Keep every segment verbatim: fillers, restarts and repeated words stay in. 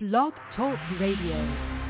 Blog Talk Radio.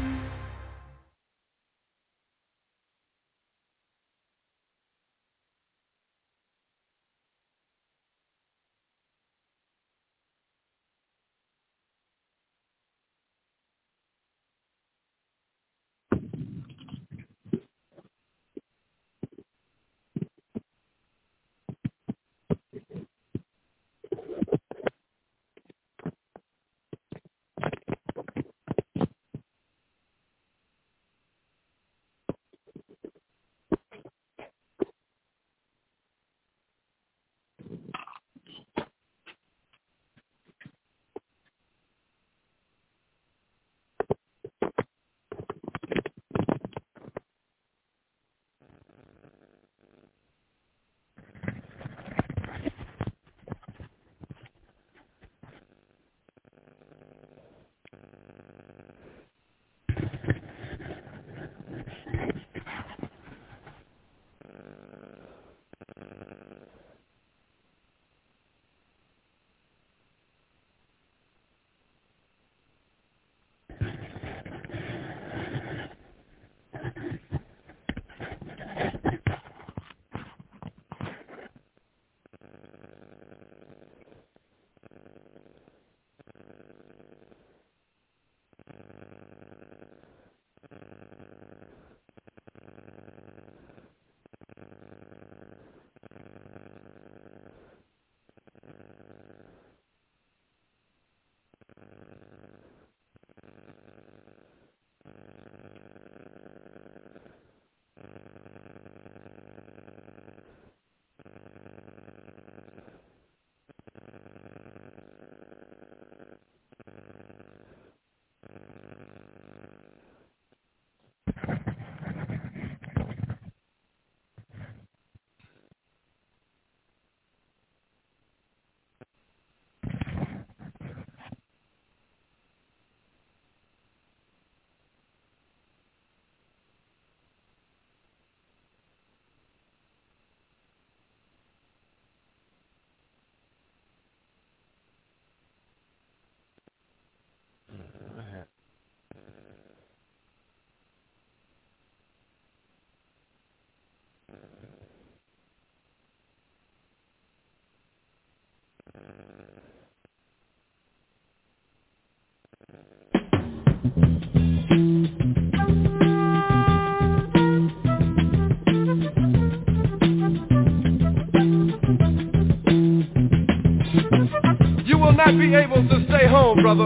You will not be able to stay home, brother.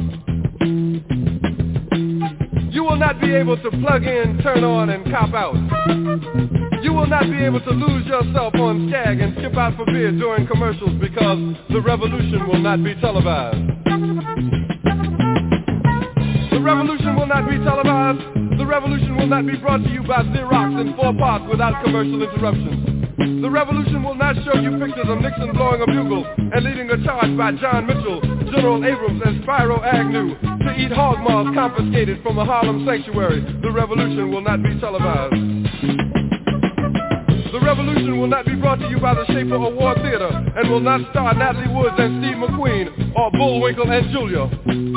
You will not be able to plug in, turn on, and cop out. You will not be able to lose yourself on Skag and skip out for beer during commercials because the revolution will not be televised. The revolution will not be televised. The revolution will not be brought to you by Xerox in four parts without commercial interruptions. The revolution will not show you pictures of Nixon blowing a bugle and leading a charge by John Mitchell, General Abrams, and Spyro Agnew to eat hog maws confiscated from a Harlem sanctuary. The revolution will not be televised. The revolution will not be brought to you by the Schaefer Award Theater and will not star Natalie Woods and Steve McQueen or Bullwinkle and Julia.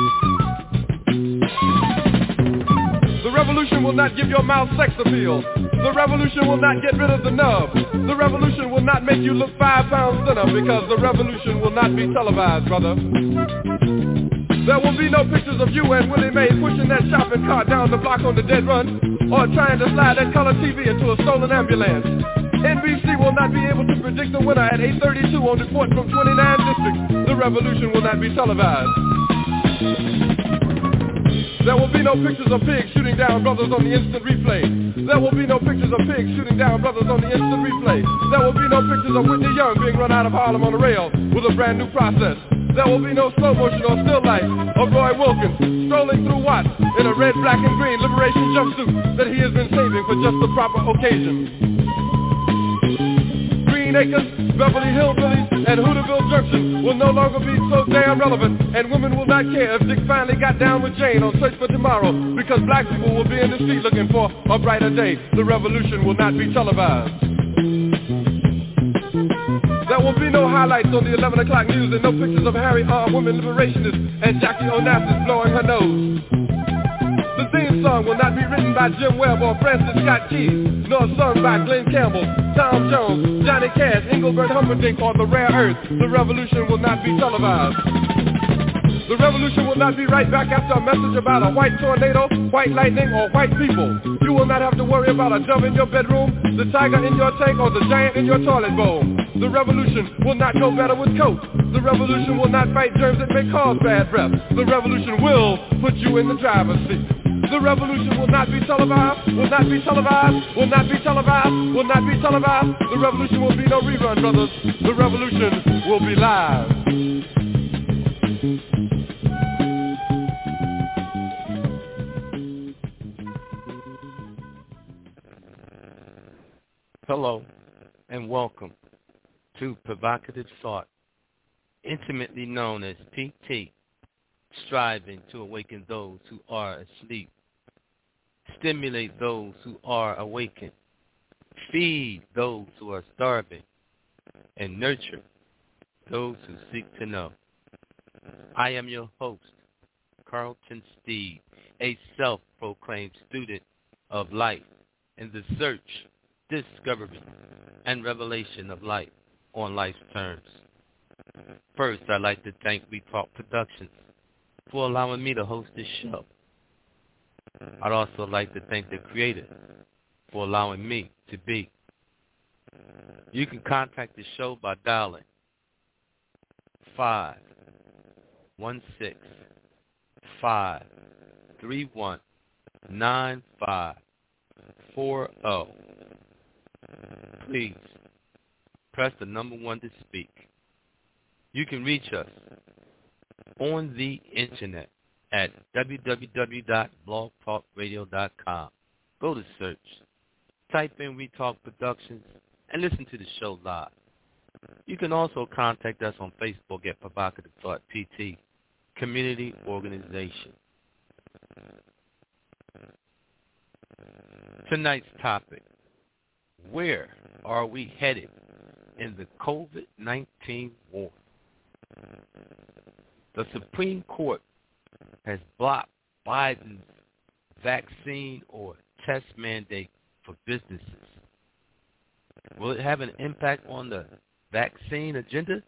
The revolution will not give your mouth sex appeal. The revolution will not get rid of the nub. The revolution will not make you look five pounds thinner because the revolution will not be televised, brother. There will be no pictures of you and Willie Mae pushing that shopping cart down the block on the dead run or trying to slide that color T V into a stolen ambulance. N B C will not be able to predict the winner at eight thirty-two on Report from twenty-nine districts. The revolution will not be televised. There will be no pictures of pigs shooting down brothers on the instant replay. There will be no pictures of pigs shooting down brothers on the instant replay. There will be no pictures of Whitney Young being run out of Harlem on a rail with a brand new process. There will be no slow motion or still life of Roy Wilkins strolling through Watts in a red, black, and green liberation jumpsuit that he has been saving for just the proper occasion. Green Acres, Beverly Hillbillies, and Hooterville Junction will no longer be so damn relevant, and women will not care if Dick finally got down with Jane on Search for Tomorrow, because black people will be in the street looking for a brighter day. The revolution will not be televised. There There will be no highlights on the eleven o'clock news and no pictures of Harry armed women liberationists and Jackie Onassis blowing her nose. The theme song will not be written by Jim Webb or Francis Scott Key, nor sung by Glenn Campbell, Tom Jones, Johnny Cash, Engelbert Humperdinck, or The Rare Earth. The revolution will not be televised. The revolution will not be right back after a message about a white tornado, white lightning, or white people. You will not have to worry about a dove in your bedroom, the tiger in your tank, or the giant in your toilet bowl. The revolution will not go better with Coke. The revolution will not fight germs that may cause bad breath. The revolution will put you in the driver's seat. The revolution will not be televised, will not be televised, will not be televised, will not be televised. The revolution will be no rerun, brothers. The revolution will be live. Hello, and welcome to Provocative Thought, intimately known as P T, striving to awaken those who are asleep, stimulate those who are awakened, feed those who are starving, and nurture those who seek to know. I am your host, Carlton Steed, a self-proclaimed student of life in the search, discovery, and revelation of life on life's terms. First, I'd like to thank We Talk Productions for allowing me to host this show. I'd also like to thank the creator for allowing me to be. You can contact the show by dialing five one six, five three one, nine five four zero. Please press the number one to speak. You can reach us on the internet at w w w dot blog talk radio dot com. Go to search, type in We Talk Productions, and listen to the show live. You can also contact us on Facebook at Provocative Thought P T, Community Organization. Tonight's topic: where are we headed in the COVID nineteen war? The Supreme Court has blocked Biden's vaccine or test mandate for businesses. Will it have an impact on the vaccine agenda?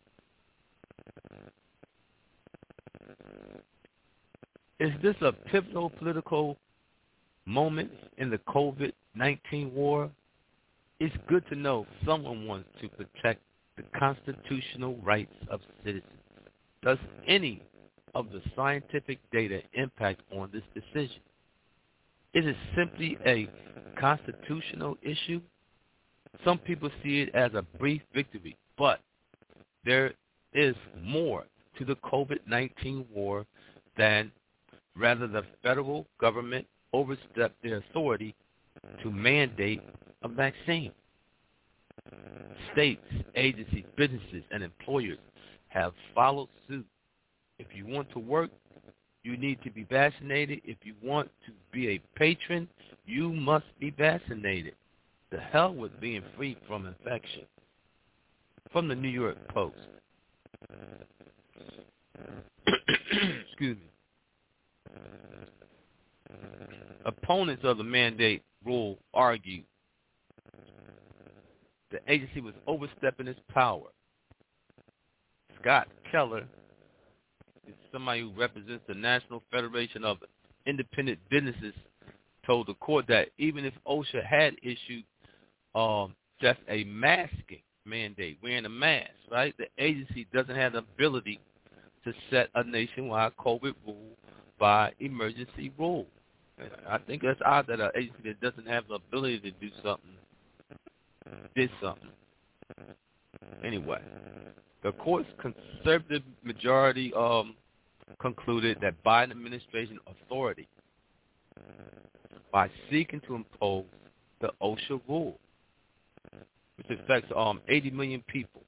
Is this a pivotal political moment in the COVID nineteen war? It's good to know someone wants to protect the constitutional rights of citizens. Does any of the scientific data impact on this decision? Is it simply a constitutional issue? Some people see it as a brief victory, but there is more to the COVID nineteen war than rather the federal government overstepped their authority to mandate a vaccine. States, agencies, businesses, and employers have followed suit. If you want to work, you need to be vaccinated. If you want to be a patron, you must be vaccinated. The hell with being free from infection. From the New York Post. Excuse me. Opponents of the mandate rule argue the agency was overstepping its power. Scott Keller is somebody who represents the National Federation of Independent Businesses, told the court that even if OSHA had issued um, just a masking mandate, wearing a mask, right, the agency doesn't have the ability to set a nationwide COVID rule by emergency rule. I think that's odd that an agency that doesn't have the ability to do something did something. Anyway, the court's conservative majority um, concluded that Biden administration authority by seeking to impose the OSHA rule, which affects um, eighty million people.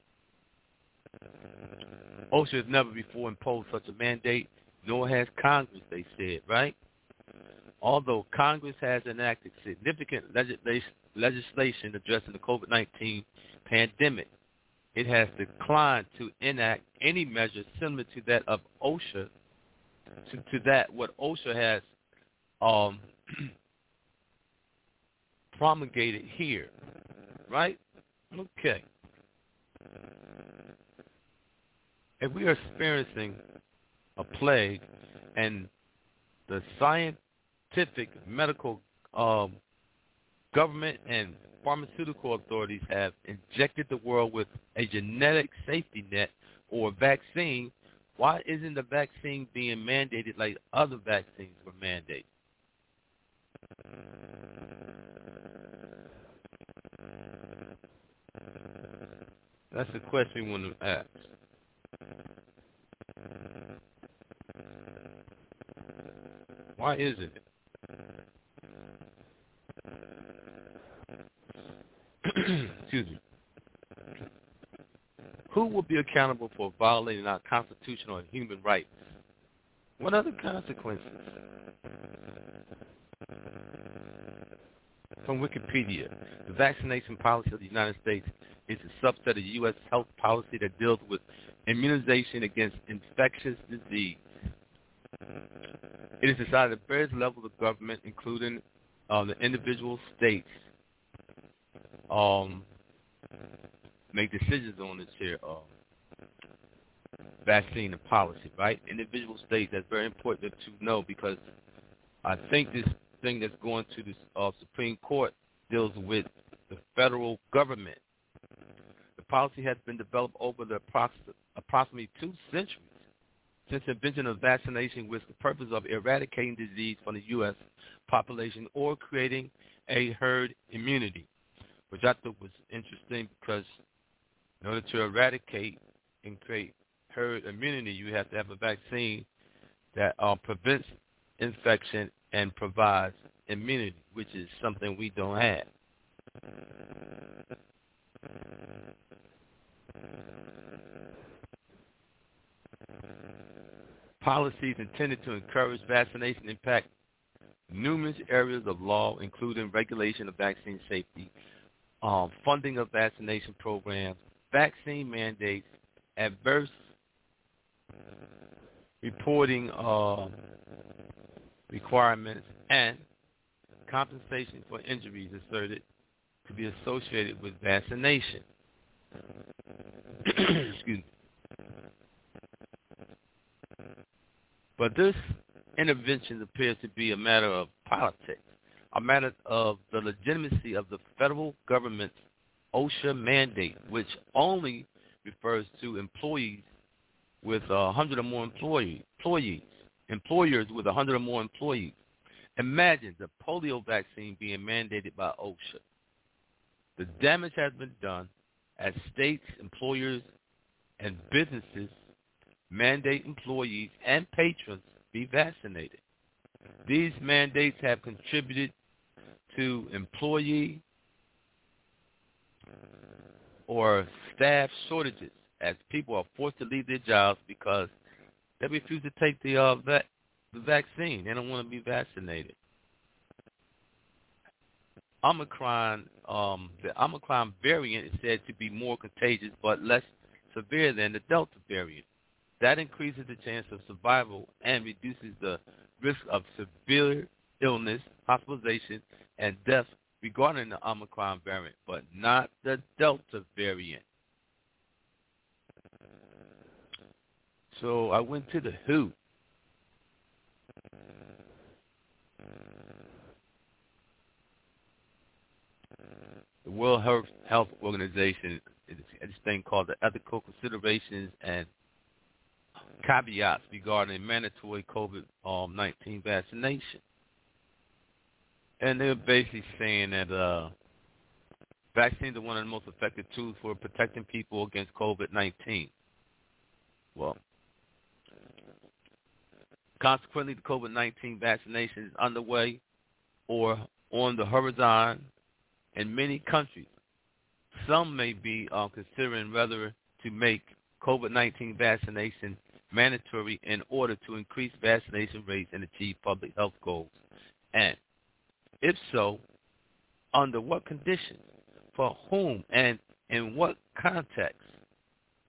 OSHA has never before imposed such a mandate, nor has Congress, they said, right? Although Congress has enacted significant legislation legislation addressing the COVID nineteen pandemic, it has declined to enact any measure similar to that of OSHA, to, to that what OSHA has um, promulgated here, right? Okay. If we are experiencing a plague and the scientific, medical, um, government and pharmaceutical authorities have injected the world with a genetic safety net or vaccine, why isn't the vaccine being mandated like other vaccines were mandated? That's the question we want to ask. Why is it? Excuse me. Who will be accountable for violating our constitutional and human rights? What are the consequences? From Wikipedia, the vaccination policy of the United States is a subset of U S health policy that deals with immunization against infectious disease. It is decided at various levels of government, including uh, the individual states, um, make decisions on this here uh, vaccine and policy, right? Individual states, that's very important to know because I think this thing that's going to the uh, Supreme Court deals with the federal government. The policy has been developed over the approx- approximately two centuries since the invention of vaccination with the purpose of eradicating disease from the U S population or creating a herd immunity, which I thought was interesting because in order to eradicate and create herd immunity, you have to have a vaccine that uh, prevents infection and provides immunity, which is something we don't have. Policies intended to encourage vaccination impact numerous areas of law, including regulation of vaccine safety, um, funding of vaccination programs, vaccine mandates, adverse reporting uh, requirements, and compensation for injuries asserted to be associated with vaccination. Excuse me. But this intervention appears to be a matter of politics, a matter of the legitimacy of the federal government's OSHA mandate, which only refers to employees with one hundred or more employees, employees, employers with one hundred or more employees. Imagine the polio vaccine being mandated by OSHA. The damage has been done as states, employers, and businesses mandate employees and patrons be vaccinated. These mandates have contributed to employee or staff shortages as people are forced to leave their jobs because they refuse to take the, uh, va- the vaccine. They don't want to be vaccinated. Omicron, um, the Omicron variant is said to be more contagious but less severe than the Delta variant. That increases the chance of survival and reduces the risk of severe illness, hospitalization, and death regarding the Omicron variant, but not the Delta variant. So I went to the W H O. The World Health, Health Organization is this thing called the Ethical Considerations and Caveats regarding mandatory COVID nineteen vaccination. And they're basically saying that uh, vaccines are one of the most effective tools for protecting people against COVID nineteen. Well, consequently, the COVID nineteen vaccination is underway or on the horizon in many countries. Some may be uh, considering whether to make COVID nineteen vaccination mandatory in order to increase vaccination rates and achieve public health goals. And if so, under what conditions, for whom, and in what context?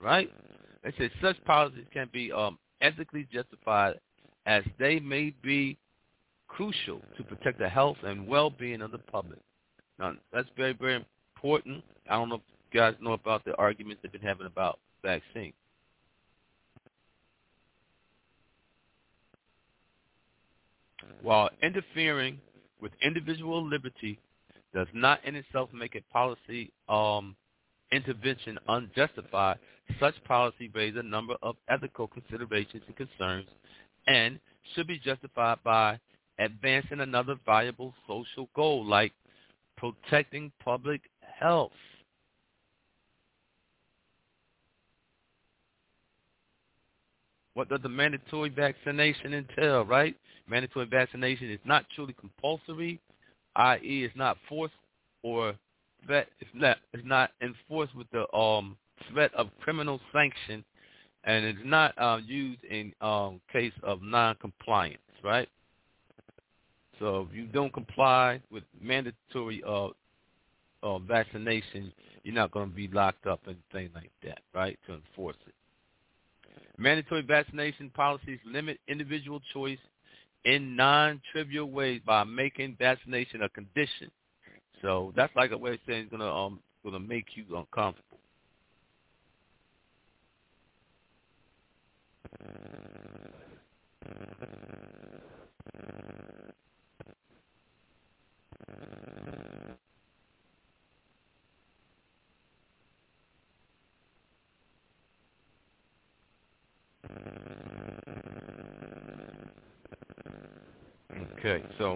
right? They said such policies can be um, ethically justified as they may be crucial to protect the health and well-being of the public. Now, that's very, very important. I don't know if you guys know about the arguments they've been having about vaccines. While interfering with individual liberty does not in itself make a policy um, intervention unjustified, such policy raises a number of ethical considerations and concerns and should be justified by advancing another valuable social goal like protecting public health. What does the mandatory vaccination entail, right? Mandatory vaccination is not truly compulsory, that is it's not forced or threat, it's not, it's not enforced with the um, threat of criminal sanction, and it's not uh, used in um, case of non-compliance, right? So if you don't comply with mandatory uh, uh, vaccination, you're not going to be locked up and things like that, right, to enforce it. Mandatory vaccination policies limit individual choice in non-trivial ways by making vaccination a condition. So that's like a way of saying it's going to um going to make you uncomfortable. Okay, so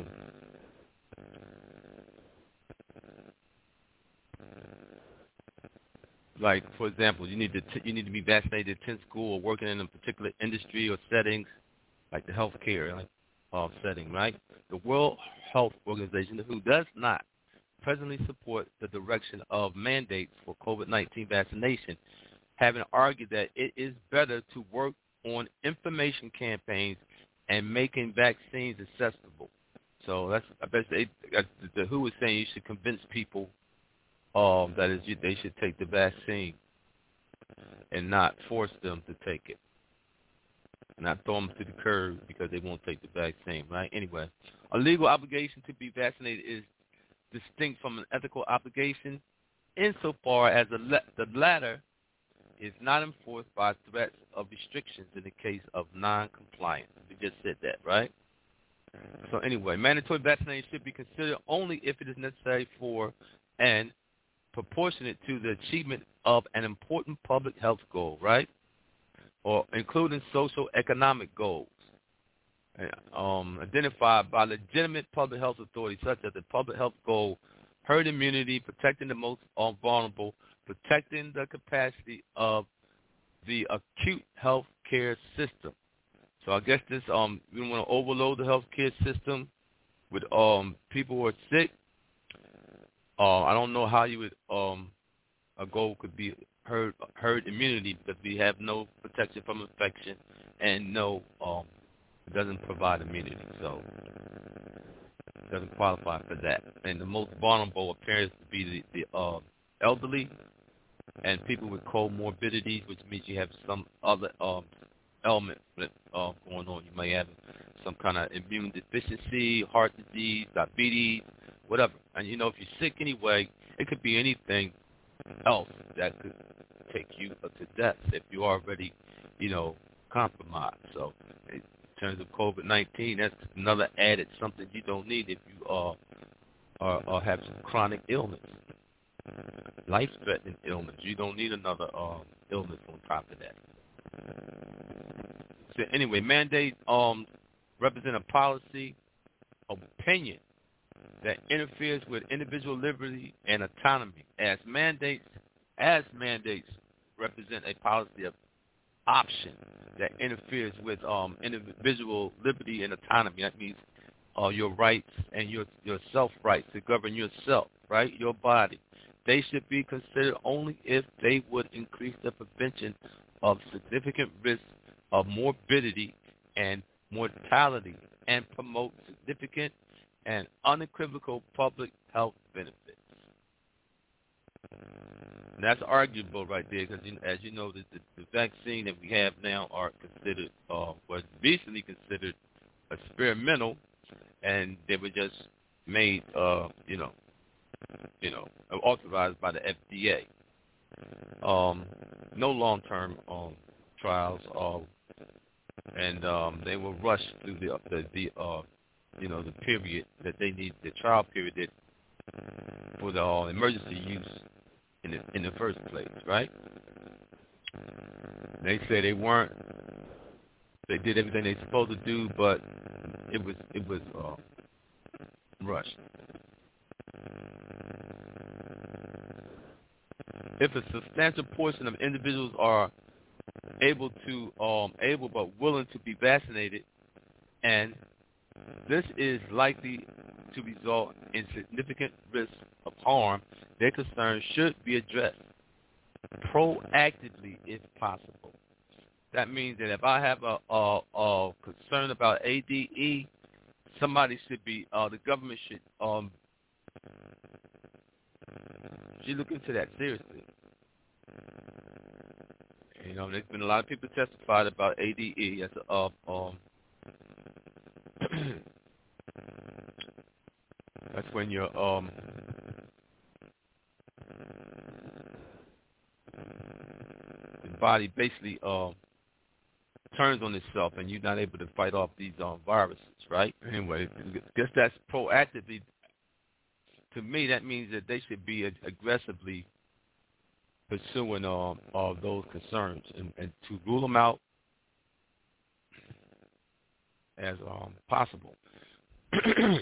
like for example, you need to t- you need to be vaccinated to attend school or working in a particular industry or settings, like the healthcare like, uh, setting, right? The World Health Organization, who does not presently support the direction of mandates for COVID nineteen vaccination, having argued that it is better to work on information campaigns and making vaccines accessible. So that's I bet they, the W H O is saying you should convince people um, that is they should take the vaccine and not force them to take it, not throw them to the curb because they won't take the vaccine, right? Anyway, a legal obligation to be vaccinated is distinct from an ethical obligation insofar as the, le- the latter is not enforced by threats of restrictions in the case of non-compliance. We just said that, right? So anyway, mandatory vaccination should be considered only if it is necessary for and proportionate to the achievement of an important public health goal, right? Or including social economic goals um, identified by legitimate public health authorities such as the public health goal, herd immunity, protecting the most vulnerable, protecting the capacity of the acute health care system. So I guess this um we don't want to overload the health care system with um people who are sick. Uh, I don't know how you would um a goal could be herd herd immunity because we have no protection from infection and no um it doesn't provide immunity, so it doesn't qualify for that. And the most vulnerable appears to be the, the uh, elderly and people with comorbidities, which means you have some other um, element that, uh, going on. You may have some kind of immune deficiency, heart disease, diabetes, whatever. And, you know, if you're sick anyway, it could be anything else that could take you to death if you're already, you know, compromised. So in terms of COVID nineteen, that's another added something you don't need if you uh, are, or have some chronic illness, life-threatening illness. You don't need another um, illness on top of that. So anyway, mandates um, represent a policy opinion that interferes with individual liberty and autonomy, as mandates as mandates represent a policy of option that interferes with um, individual liberty and autonomy. That means uh, your rights and your your self-rights to govern yourself, right, your body. They should be considered only if they would increase the prevention of significant risks of morbidity and mortality and promote significant and unequivocal public health benefits. And that's arguable right there because, you know, as you know, the, the, the vaccine that we have now are considered, uh, was recently considered experimental, and they were just made, uh, you know, you know, authorized by the F D A. Um, no long-term um, trials, uh, and um, they were rushed through the the, the uh, you know, the period that they need, the trial period that, for the uh, emergency use in the in the first place, right? They say they weren't. They did everything they supposed to do, but it was it was uh, rushed. If a substantial portion of individuals are able to, um, able but willing to be vaccinated, and this is likely to result in significant risk of harm, their concerns should be addressed proactively if possible. That means that if I have a, a, a concern about A D E, somebody should be, uh, the government should um, should look into that seriously. You know, there's been a lot of people testified about A D E as a, uh, um, that's when your um, the body basically um, turns on itself, and you're not able to fight off these um, viruses, right? Anyway, I guess that's proactively. To me, that means that they should be aggressively pursuing um, all those concerns and, and to rule them out as um, possible. I'm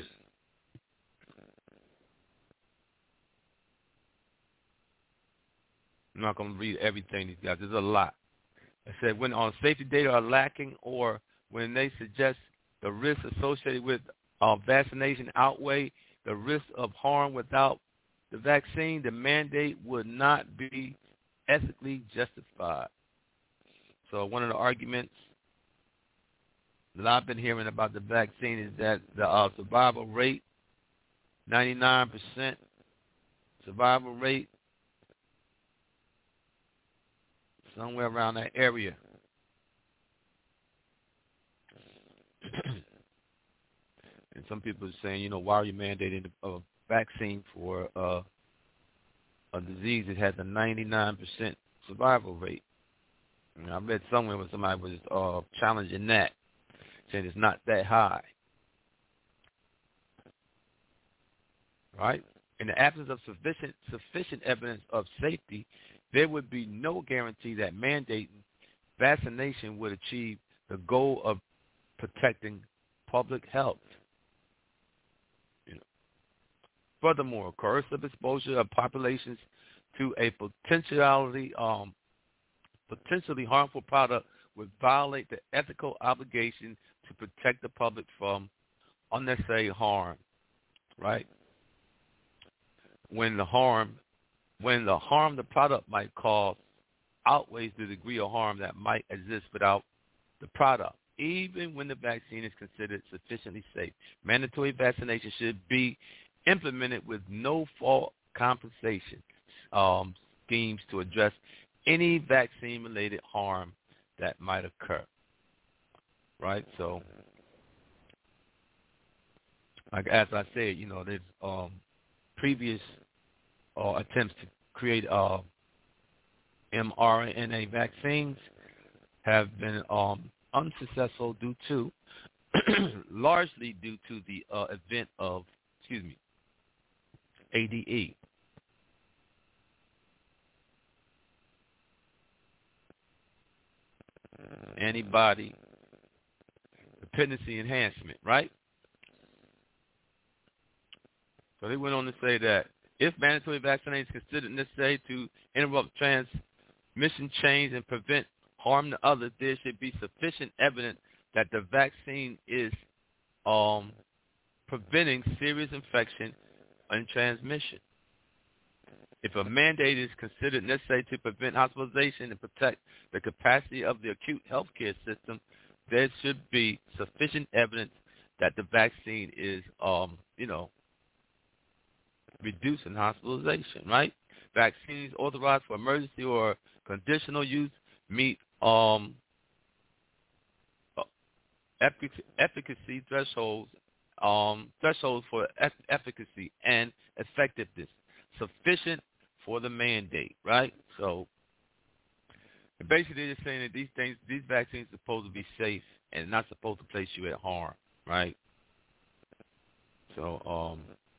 not going to read everything these guys. There's a lot. I said when on safety data are lacking, or when they suggest the risks associated with uh, vaccination outweigh the risk of harm without the vaccine, the mandate would not be ethically justified. So one of the arguments that I've been hearing about the vaccine is that the uh, survival rate, ninety-nine percent survival rate, somewhere around that area. And some people are saying, you know, why are you mandating a vaccine for uh, a disease that has a ninety-nine percent survival rate? And I read somewhere where somebody was uh, challenging that, saying it's not that high. Right? In the absence of sufficient sufficient evidence of safety, there would be no guarantee that mandating vaccination would achieve the goal of protecting public health. You know. Furthermore, coercive exposure of populations to a potentially um, potentially harmful product would violate the ethical obligation to protect the public from unnecessary harm. Right? When the harm, when the harm the product might cause outweighs the degree of harm that might exist without the product, even when the vaccine is considered sufficiently safe. Mandatory vaccination should be implemented with no fault compensation um, schemes to address any vaccine-related harm that might occur. Right? So, like as I said, you know, there's um, previous uh, attempts to create uh, mRNA vaccines have been um, unsuccessful due to, largely due to the uh, event of, excuse me, A D E. Antibody dependency enhancement, right? So they went on to say that if mandatory vaccination is considered necessary to interrupt transmission chains and prevent harm to others, there should be sufficient evidence that the vaccine is um, preventing serious infection and transmission. If a mandate is considered necessary to prevent hospitalization and protect the capacity of the acute healthcare system, there should be sufficient evidence that the vaccine is, um, you know, reducing hospitalization, right? vaccines authorized for emergency or conditional use meet um, efficacy thresholds, um, thresholds for efficacy and effectiveness sufficient for the mandate, right? So basically they're saying that these things, these vaccines are supposed to be safe and not supposed to place you at harm, right? So um,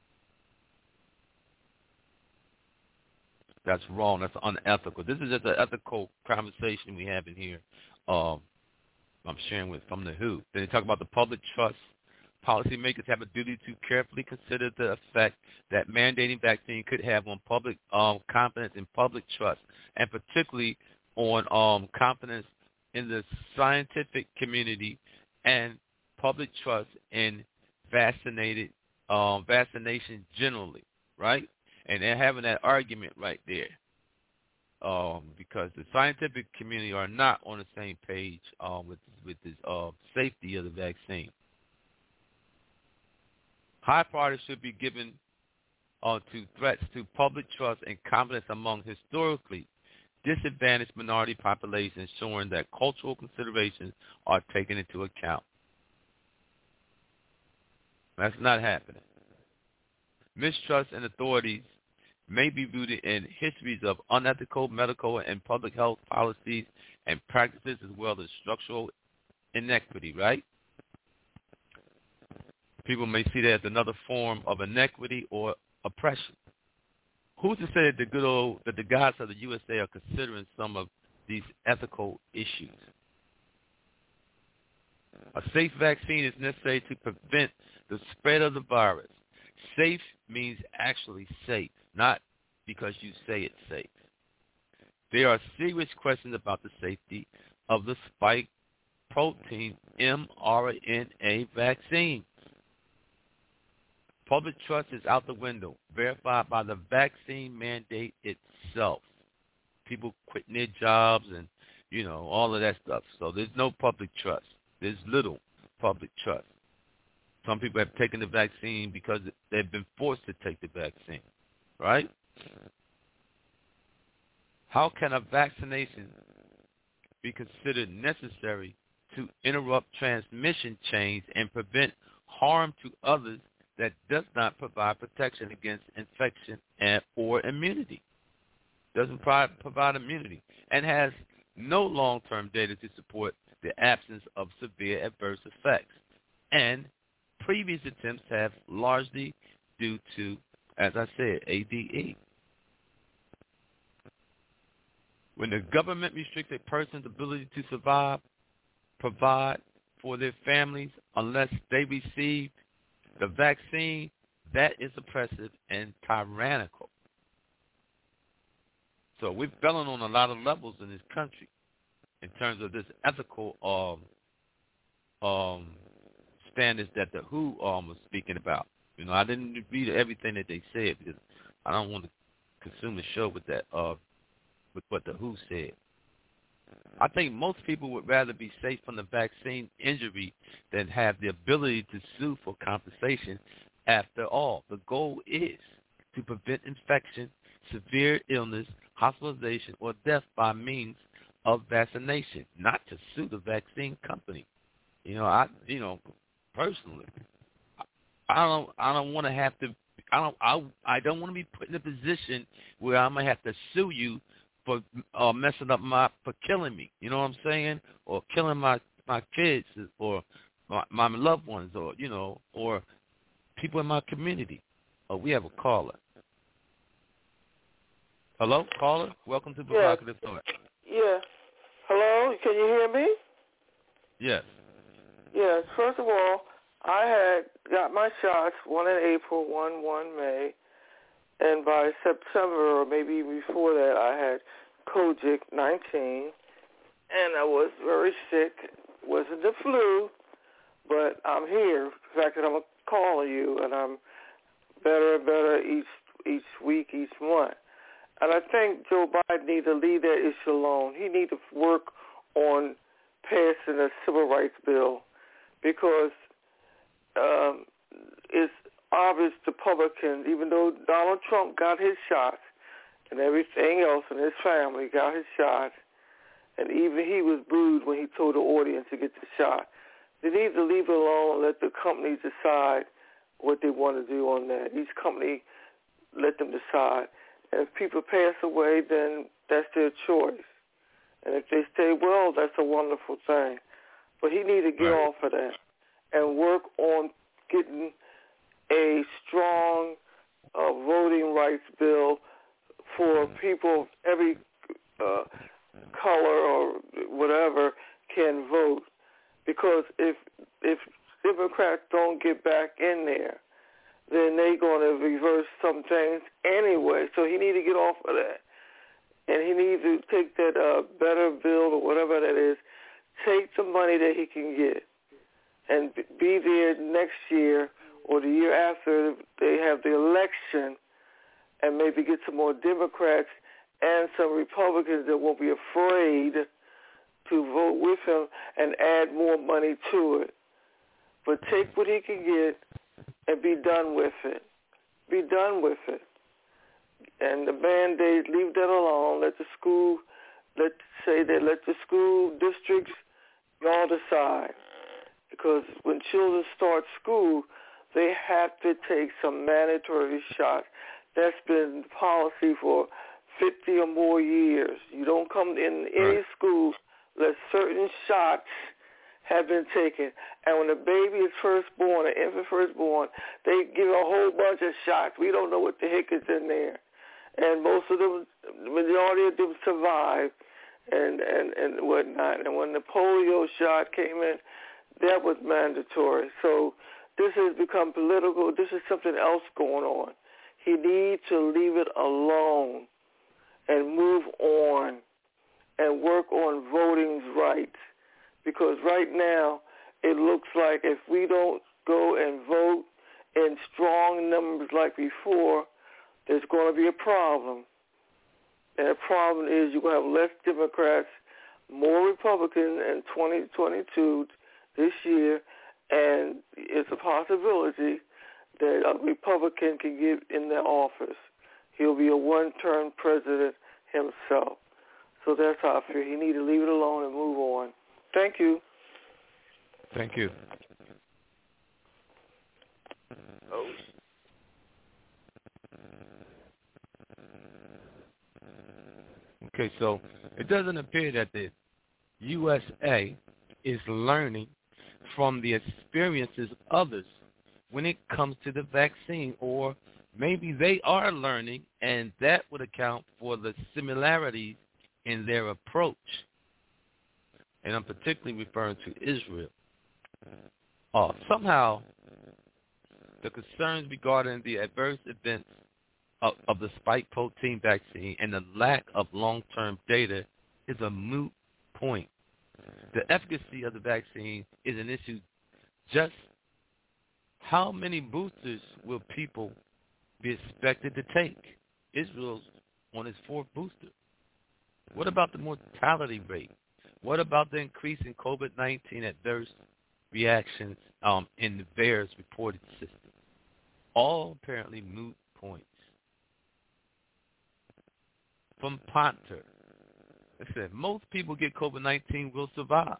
that's wrong. That's unethical. This is just an ethical conversation we have in here. Um, I'm sharing with from the W H O. Then they talk about the public trust. Policymakers have a duty to carefully consider the effect that mandating vaccine could have on public um, confidence and public trust, and particularly on um, confidence in the scientific community and public trust in vaccinated um, vaccination generally, right? And they're having that argument right there. Um, because the scientific community are not on the same page um, with with the uh, safety of the vaccine. High priority should be given uh, to threats to public trust and confidence among historically disadvantaged minority populations, ensuring that cultural considerations are taken into account. That's not happening. Mistrust in authorities may be rooted in histories of unethical medical and public health policies and practices, as well as structural inequity, right? People may see that as another form of inequity or oppression. Who's to say that the good old, that the guys of the U S A are considering some of these ethical issues? A safe vaccine is necessary to prevent the spread of the virus. Safe means actually safe, not because you say it's safe. There are serious questions about the safety of the spike protein mRNA vaccine. Public trust is out the window, verified by the vaccine mandate itself. People quitting their jobs and, you know, all of that stuff. So there's no public trust. There's little public trust. Some people have taken the vaccine because they've been forced to take the vaccine, right? How can a vaccination be considered necessary to interrupt transmission chains and prevent harm to others that does not provide protection against infection and or immunity? Doesn't provide, provide immunity and has no long-term data to support the absence of severe adverse effects. And previous attempts have largely due to, as I said, A D E. When the government restricts a person's ability to survive, provide for their families unless they receive the vaccine, that is oppressive and tyrannical. So we're failing on a lot of levels in this country in terms of this ethical um, um, standards that the W H O um, was speaking about. You know, I didn't read everything that they said because I don't want to consume the show with that, uh, with what the W H O said. I think most people would rather be safe from the vaccine injury than have the ability to sue for compensation. After all, the goal is to prevent infection, severe illness, hospitalization, or death by means of vaccination, not to sue the vaccine company. You know, I, you know, personally, I don't, I don't want to have to, I don't, I, I don't want to be put in a position where I'm gonna have to sue you for uh, messing up my, for killing me. You know what I'm saying? Or killing my, my kids, or my, my loved ones, or you know, or people in my community. Oh, we have a caller. Hello, caller. Welcome to Provocative Thought. Yeah. Hello. Can you hear me? Yes. Yes. First of all, I had got my shots, one in April, one one May, and by September or maybe even before that, I had Kojic nineteen, and I was very sick. Wasn't the flu, but I'm here. The fact that I'm calling you, and I'm better and better each each week, each month. And I think Joe Biden needs to leave that issue alone. He needs to work on passing a civil rights bill because um, it's obvious Republicans, even though Donald Trump got his shots, and everything else, and his family got his shot, and even he was booed when he told the audience to get the shot. They need to leave it alone and let the companies decide what they want to do on that. Each company, let them decide. And if people pass away, then that's their choice. And if they stay well, that's a wonderful thing. But he needs to get right. off of that and work on getting a strong uh, voting rights bill for people of every uh, color or whatever can vote. Because if if Democrats don't get back in there, then they're going to reverse some things anyway. So he needs to get off of that. And he needs to take that uh, better bill or whatever that is, take the money that he can get and be there next year or the year after they have the election and maybe get some more Democrats and some Republicans that won't be afraid to vote with him and add more money to it. But take what he can get and be done with it. Be done with it. And the mandate, leave that alone. Let the school, let's say that let the school districts, y'all decide. Because when children start school, they have to take some mandatory shots. That's been policy for fifty or more years. You don't come in any right. school unless certain shots have been taken. And when the baby is first born, an infant first born, they give a whole bunch of shots. We don't know what the heck is in there. And most of them, the majority of them survive and, and, and whatnot. And when the polio shot came in, that was mandatory. So this has become political. This is something else going on. He needs to leave it alone and move on and work on voting rights. Because right now, it looks like if we don't go and vote in strong numbers like before, there's going to be a problem. And the problem is you're going to have less Democrats, more Republicans in twenty twenty-two this year, and it's a possibility that a Republican can get in their office. He'll be a one-term president himself. So that's how I feel. He needs to leave it alone and move on. Thank you. Thank you. Oh. Okay, so it doesn't appear that the U S A is learning from the experiences of others when it comes to the vaccine, or maybe they are learning, and that would account for the similarities in their approach. And I'm particularly referring to Israel. Uh, somehow, the concerns regarding the adverse events of, of the spike protein vaccine and the lack of long-term data is a moot point. The efficacy of the vaccine is an issue. Just how many boosters will people be expected to take? Israel's on its fourth booster. What about the mortality rate? What about the increase in COVID nineteen adverse reactions um, in the VAERS reported system? All apparently moot points. From Ponter, it said most people get COVID nineteen will survive.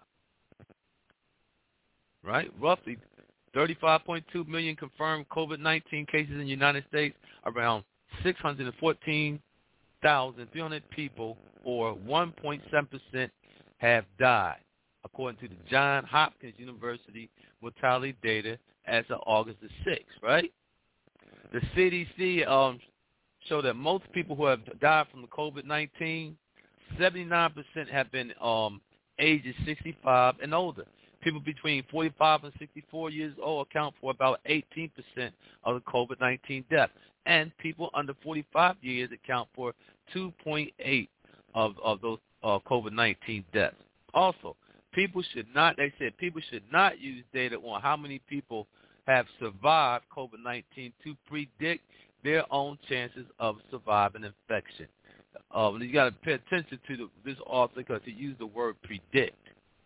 Right? Roughly thirty-five point two million confirmed COVID nineteen cases in the United States. Around six hundred fourteen thousand three hundred people, or one point seven percent, have died, according to the Johns Hopkins University mortality data as of August the sixth, right? The C D C um, showed that most people who have died from the COVID nineteen, seventy-nine percent have been um, ages sixty-five and older. People between forty-five and sixty-four years old account for about eighteen percent of the COVID nineteen deaths, and people under forty-five years account for two point eight of, of those uh, COVID nineteen deaths. Also, people should not, they said people should not use data on how many people have survived COVID nineteen to predict their own chances of surviving infection. Uh, you got to pay attention to the, this author because he used the word predict,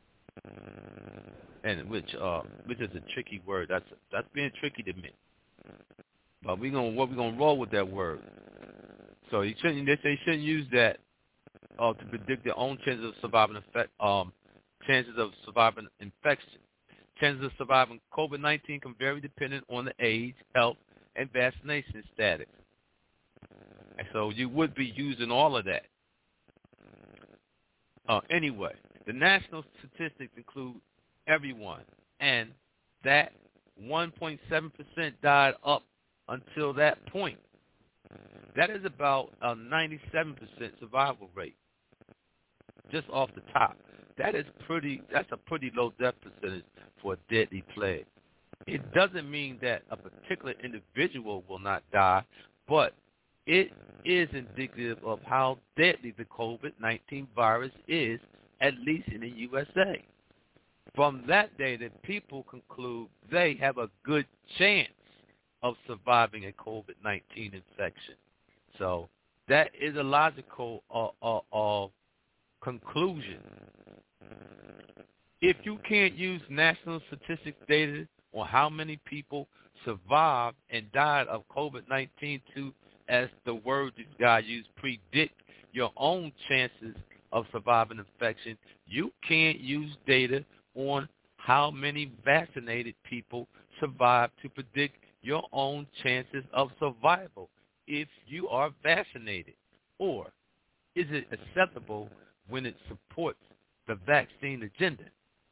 and which uh, which is a tricky word. That's that's being tricky to me. But we gonna what we gonna roll with that word. So you shouldn't, they say you shouldn't use that uh, to predict their own chances of surviving effect, um, chances of surviving infection. Chances of surviving COVID nineteen can vary depending on the age, health, and vaccination status. And so you would be using all of that. Uh, anyway, the national statistics include everyone, and that one point seven percent died up until that point. That is about a ninety-seven percent survival rate, just off the top. That is pretty. That's a pretty low death percentage for a deadly plague. It doesn't mean that a particular individual will not die, but it is indicative of how deadly the COVID nineteen virus is, at least in the U S A. From that data, people conclude they have a good chance of surviving a COVID nineteen infection. So that is a logical uh, uh, uh, conclusion. If you can't use national statistics data on how many people survived and died of COVID nineteen to, as the word this guy used, predict your own chances of surviving infection, you can't use data on how many vaccinated people survive to predict your own chances of survival if you are vaccinated. Or is it acceptable when it supports the vaccine agenda?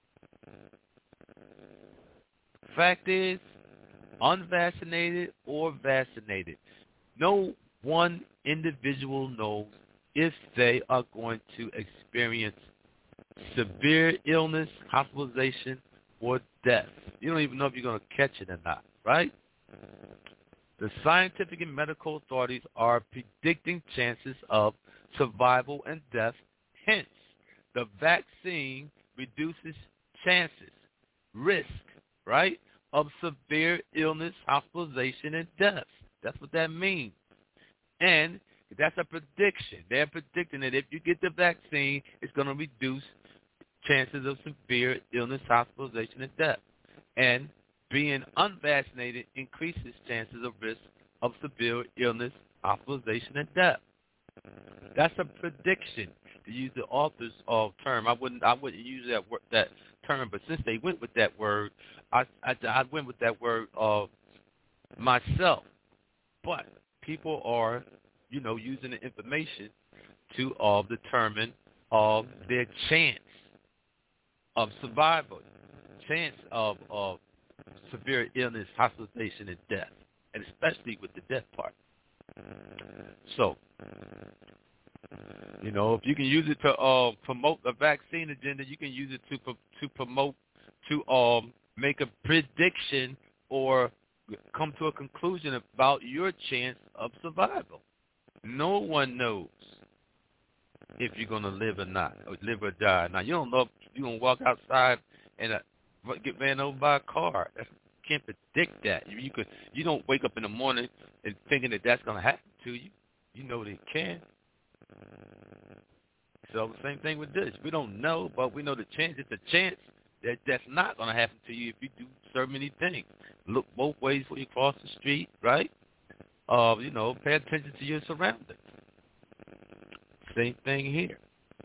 Fact is, unvaccinated or vaccinated, no one individual knows if they are going to experience severe illness, hospitalization, or death. You don't even know if you're going to catch it or not, right? The scientific and medical authorities are predicting chances of survival and death. Hence, the vaccine reduces chances, risk, right, of severe illness, hospitalization, and death. That's what that means. And that's a prediction. They're predicting that if you get the vaccine, it's going to reduce chances of severe illness, hospitalization, and death. And being unvaccinated increases chances of risk of severe illness, hospitalization, and death. That's a prediction, to use the author's uh, term. I wouldn't I wouldn't use that word, that term, but since they went with that word, I, I, I went with that word uh, myself. But people are, you know, using the information to uh, determine uh, their chance of survival, chance of, of severe illness, hospitalization, and death, and especially with the death part. So, you know, if you can use it to uh, promote a vaccine agenda, you can use it to to promote, to um, make a prediction or come to a conclusion about your chance of survival. No one knows if you're going to live or not, or live or die. Now, you don't know if you're going to walk outside and uh, get ran over by a car. You can't predict that. You, you could. You don't wake up in the morning and thinking that that's going to happen to you. You know that it can. So the same thing with this. We don't know, but we know the chance. It's a chance that that's not going to happen to you if you do so many things. Look both ways when you cross the street, right? Uh, you know, pay attention to your surroundings. Same thing here.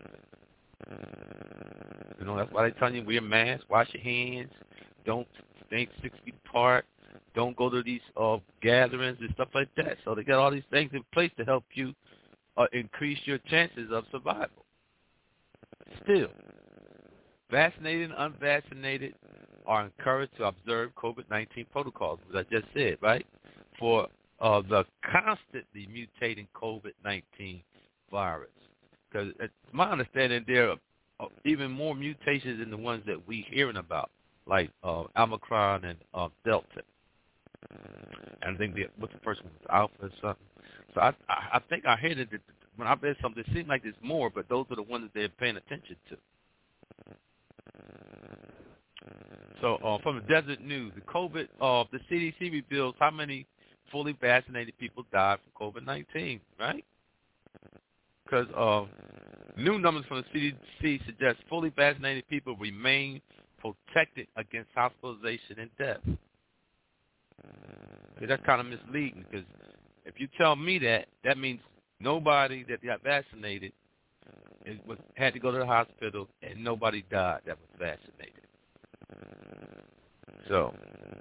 You know, that's why they tell you wear masks, wash your hands, don't stay six feet apart, don't go to these uh, gatherings and stuff like that. So they got all these things in place to help you uh, increase your chances of survival. Still, vaccinated and unvaccinated are encouraged to observe COVID nineteen protocols, as I just said, right, for uh, the constantly mutating COVID nineteen virus. Because it's my understanding there are uh, even more mutations than the ones that we're hearing about, like uh, Omicron and uh, Delta. And I think the, what's the first one? Alpha or something. So I, I, I think I heard it that when I read something, it seemed like there's more, but those are the ones that they're paying attention to. So uh, from the Desert News, the COVID, uh, the C D C reveals how many fully vaccinated people died from COVID nineteen, right? Because uh, new numbers from the C D C suggest fully vaccinated people remain protected against hospitalization and death. Okay, that's kind of misleading, because if you tell me that, that means Nobody that got vaccinated is, was, had to go to the hospital, and nobody died that was vaccinated. So,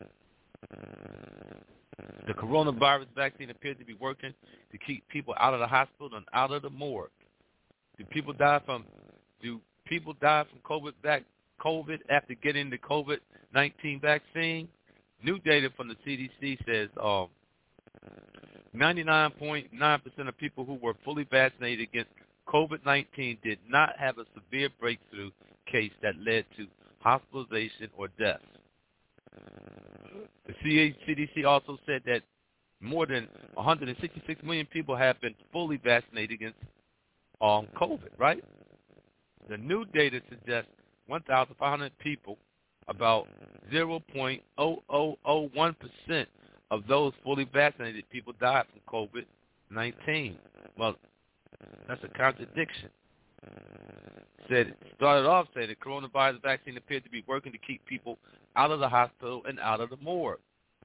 the coronavirus vaccine appears to be working to keep people out of the hospital and out of the morgue. Do people die from do people die from COVID back, COVID after getting the COVID nineteen vaccine? New data from the C D C says um, ninety-nine point nine percent of people who were fully vaccinated against COVID nineteen did not have a severe breakthrough case that led to hospitalization or death. The C D C also said that more than one hundred sixty-six million people have been fully vaccinated against um, COVID, right? The new data suggests one thousand five hundred people, about zero point zero zero zero one percent of those fully vaccinated people died from COVID nineteen. Well, that's a contradiction. Said started off saying the coronavirus vaccine appeared to be working to keep people out of the hospital and out of the morgue.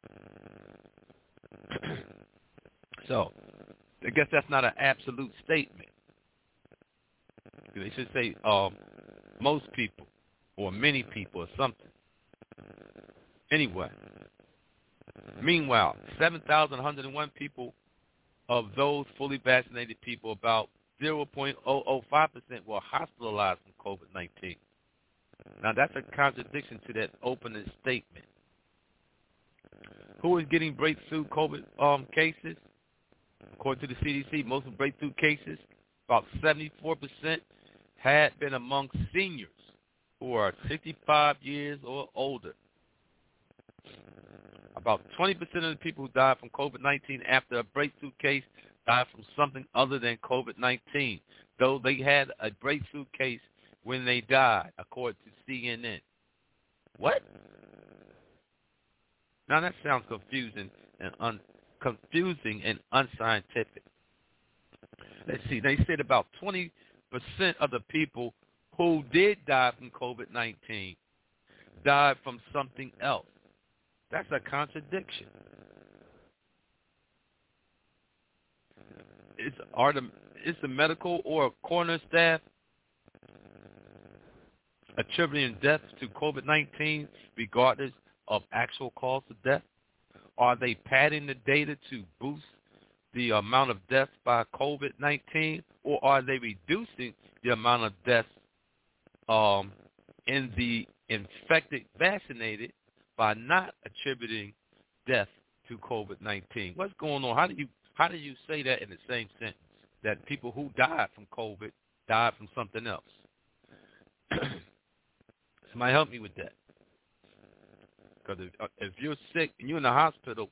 So, I guess that's not an absolute statement. They should say um, most people or many people or something. Anyway, meanwhile, seven thousand one hundred one people of those fully vaccinated people, about zero point zero zero five percent were hospitalized from COVID nineteen. Now, that's a contradiction to that opening statement. Who is getting breakthrough COVID um, cases? According to the C D C, most of the breakthrough cases, about seventy-four percent, had been among seniors who are sixty-five years or older. About twenty percent of the people who died from COVID nineteen after a breakthrough case died from something other than COVID nineteen, though they had a breakthrough case when they died, according to C N N. What? Now that sounds confusing and un- confusing and unscientific. Let's see. They said about twenty percent of the people who did die from COVID nineteen died from something else. That's a contradiction. Is are the is the medical or coroner staff attributing deaths to COVID nineteen regardless of actual cause of death? Are they padding the data to boost the amount of deaths by COVID nineteen, or are they reducing the amount of deaths um, in the infected vaccinated by not attributing death to COVID nineteen? What's going on? How do you how do you say that in the same sentence, that people who died from COVID died from something else? Somebody help me with that. Because if, if you're sick and you're in the hospital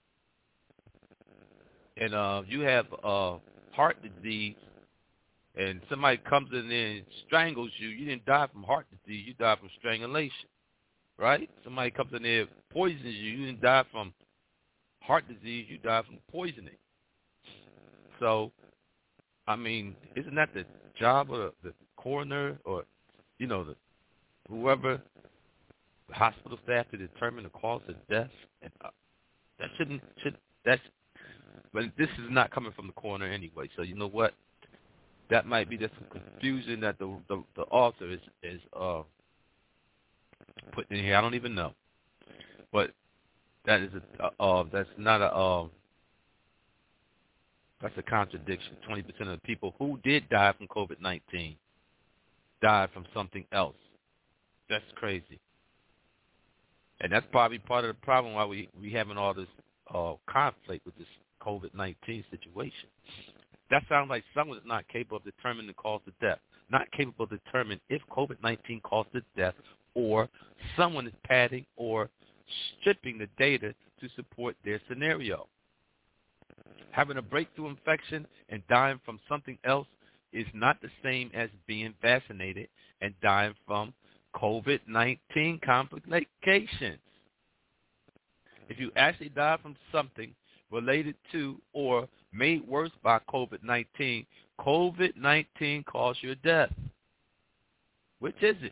and uh, you have uh, heart disease and somebody comes in there and strangles you, you didn't die from heart disease, you died from strangulation, right? Somebody comes in there and poisons you, you didn't die from heart disease, you died from poisoning. So, I mean, isn't that the job of the coroner or, you know, the whoever, the hospital staff, to determine the cause of death? And, uh, that shouldn't, should, that's, but this is not coming from the coroner anyway, so you know what? That might be just some confusion that the the, the author is, is uh, putting in here. I don't even know. But that is a, uh, that's not a, uh, that's a contradiction. twenty percent of the people who did die from COVID nineteen died from something else. That's crazy. And that's probably part of the problem why we we having all this uh, conflict with this COVID nineteen situation. That sounds like someone is not capable of determining the cause of death, not capable of determining if COVID nineteen caused the death, or someone is padding or stripping the data to support their scenario. Having a breakthrough infection and dying from something else is not the same as being vaccinated and dying from COVID nineteen complications. If you actually die from something related to or made worse by COVID nineteen, COVID nineteen caused your death. Which is it?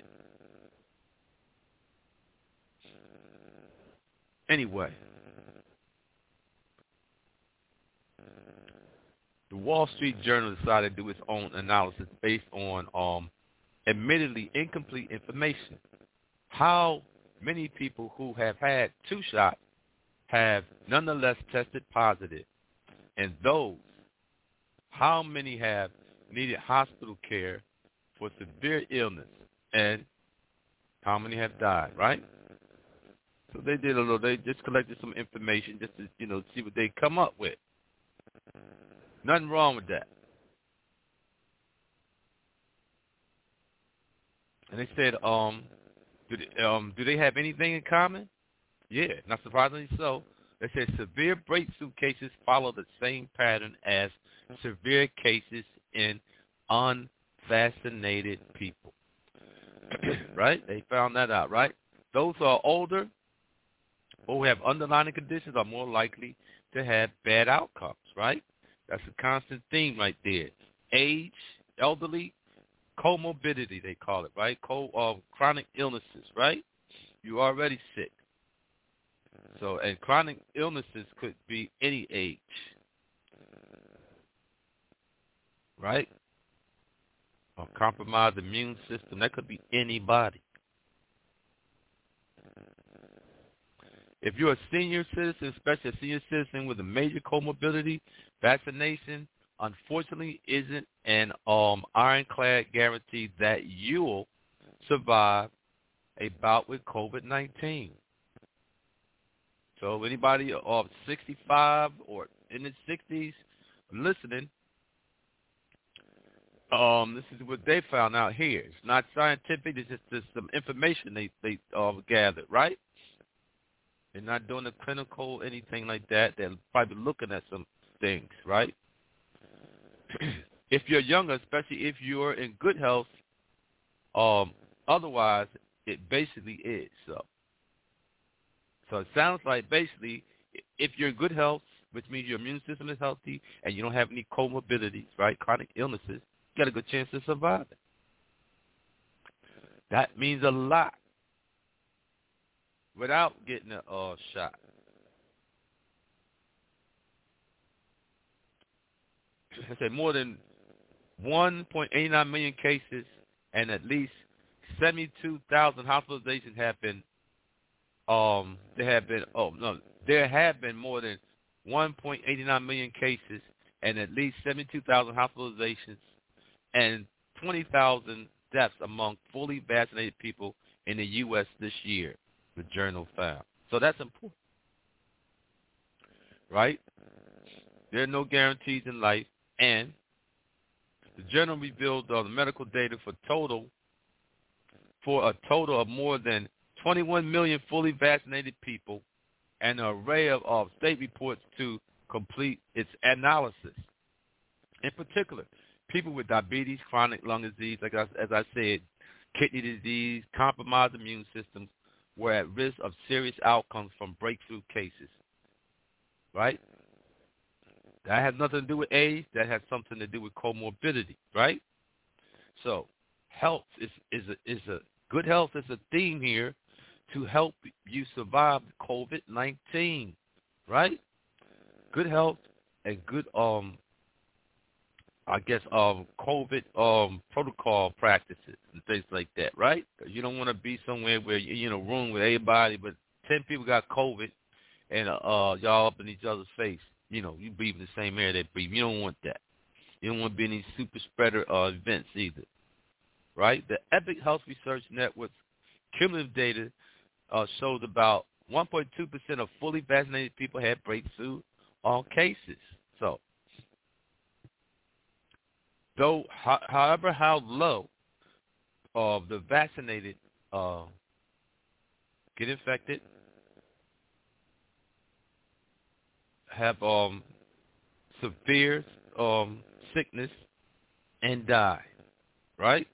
Anyway, the Wall Street Journal decided to do its own analysis based on um, admittedly incomplete information. How many people who have had two shots have nonetheless tested positive? And those, how many have needed hospital care for severe illness? And how many have died, right? So they did a little, they just collected some information just to, you know, see what they come up with. Nothing wrong with that. And they said, um, do they, um, do they have anything in common? Yeah, not surprisingly so. They said severe breakthrough cases follow the same pattern as severe cases in unvaccinated people. Right? They found that out, right? Those who are older or who have underlying conditions are more likely to have bad outcomes, right? That's a constant theme right there. Age, elderly, comorbidity, they call it, right? Co- uh, chronic illnesses, right? You're already sick. So, and chronic illnesses could be any age, right? A compromised immune system, that could be anybody. If you're a senior citizen, especially a senior citizen with a major comorbidity, vaccination, unfortunately, isn't an um, ironclad guarantee that you'll survive a bout with COVID nineteen. So anybody of sixty-five or in the sixties listening, um, this is what they found out here. It's not scientific. It's just, just some information they, they uh, gathered, right? They're not doing a clinical anything like that. They're probably looking at some things, right? If you're younger, especially if you're in good health, um, otherwise it basically is so. So it sounds like basically if you're in good health, which means your immune system is healthy and you don't have any comorbidities, right, chronic illnesses, you got a good chance to survive it. That means a lot without getting a uh, shot. I said more than one point eight nine million cases and at least seventy-two thousand hospitalizations have been Um, there have been, oh, no, there have been more than one point eight nine million cases and at least seventy-two thousand hospitalizations and twenty thousand deaths among fully vaccinated people in the U S this year, the journal found. So that's important, right? There are no guarantees in life, and the journal revealed uh, the medical data for total, for a total of more than twenty-one million fully vaccinated people and an array of, of state reports to complete its analysis. In particular, people with diabetes, chronic lung disease, like I, as I said, kidney disease, compromised immune systems were at risk of serious outcomes from breakthrough cases, right? That has nothing to do with age. That has something to do with comorbidity, right? So health is, is, a, is a good health is a theme here to help you survive COVID nineteen, right? Good health and good, um, I guess, um, COVID um, protocol practices and things like that, right? Because you don't want to be somewhere where you're in a room with everybody, but ten people got COVID and uh, y'all up in each other's face. You know, you breathe in the same air they breathe. You don't want that. You don't want to be in these super spreader uh, events either, right? The Epic Health Research Network's cumulative data uh, showed about one point two percent of fully vaccinated people had breakthrough uh, cases. So, though, ho- however, how low of uh, the vaccinated uh, get infected, have um, severe um, sickness, and die, right?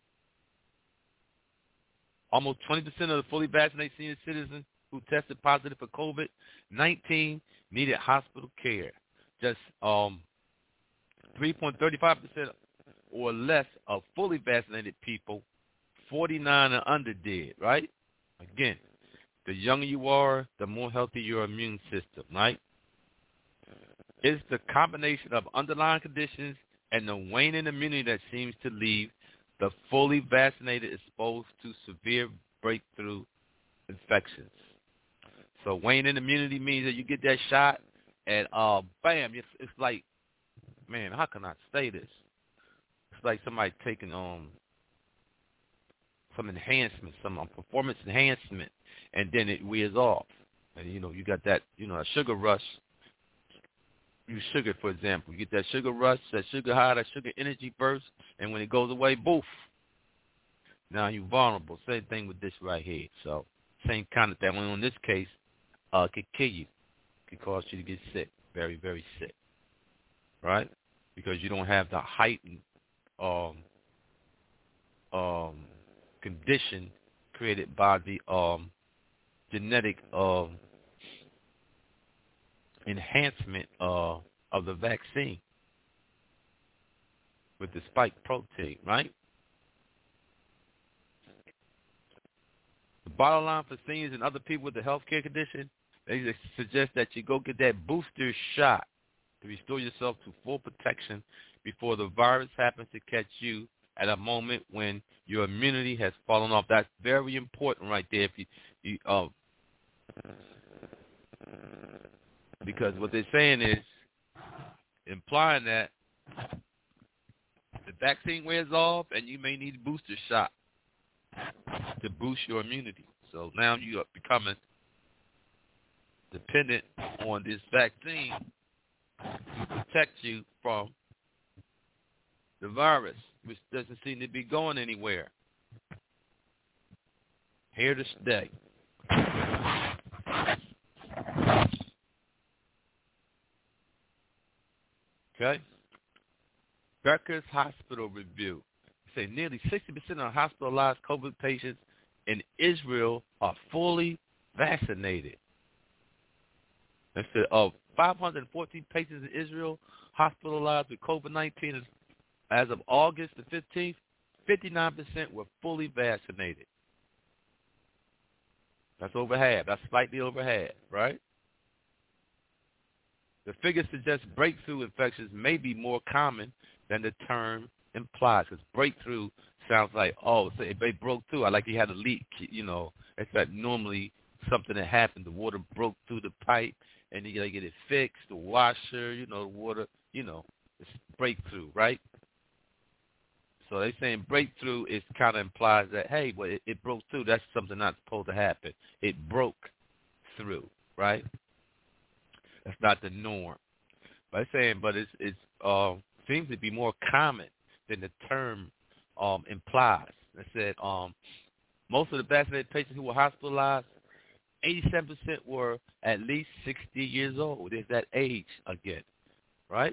Almost twenty percent of the fully vaccinated senior citizens who tested positive for COVID nineteen needed hospital care. Just um, three point three five percent or less of fully vaccinated people, forty-nine and under did, right? Again, the younger you are, the more healthy your immune system, right? It's the combination of underlying conditions and the waning immunity that seems to leave the fully vaccinated exposed to severe breakthrough infections. So waning immunity means that you get that shot and, uh, bam, it's, it's like, man, how can I say this? It's like somebody taking um some enhancement, some um, performance enhancement, and then it wears off. And, you know, you got that, you know, a sugar rush. You sugar, for example. You get that sugar rush, that sugar high, that sugar energy burst, and when it goes away, boof. Now you're vulnerable. Same thing with this right here. So same kind of thing. Well, in this case, uh, could kill you. Could cause you to get sick, very, very sick. Right? Because you don't have the heightened um, um, condition created by the um, genetic um, enhancement uh, of the vaccine with the spike protein, right? The bottom line for seniors and other people with a healthcare condition, they suggest that you go get that booster shot to restore yourself to full protection before the virus happens to catch you at a moment when your immunity has fallen off. That's very important right there. If you, you uh, because what they're saying is implying that the vaccine wears off and you may need a booster shot to boost your immunity. So now you are becoming dependent on this vaccine to protect you from the virus, which doesn't seem to be going anywhere. Here to stay. Okay? Becker's Hospital Review. Say nearly sixty percent of hospitalized COVID patients in Israel are fully vaccinated. They said of five hundred fourteen patients in Israel hospitalized with COVID nineteen as of August the fifteenth, fifty-nine percent were fully vaccinated. That's over half. That's slightly over half, right? The figure suggests breakthrough infections may be more common than the term implies, because breakthrough sounds like, oh, so if they broke through, I like you had a leak, you know. It's not normally something that happened. The water broke through the pipe, and you got to get it fixed, the washer, you know, the water, you know, it's breakthrough, right? So they're saying breakthrough is kind of implies that, hey, well, it, it broke through. That's something not supposed to happen. It broke through, right? That's not the norm. But I'm saying, but it's it's uh, seems to be more common than the term um, implies. They said um, most of the vaccinated patients who were hospitalized, eighty-seven percent were at least sixty years old. There's that age again, right?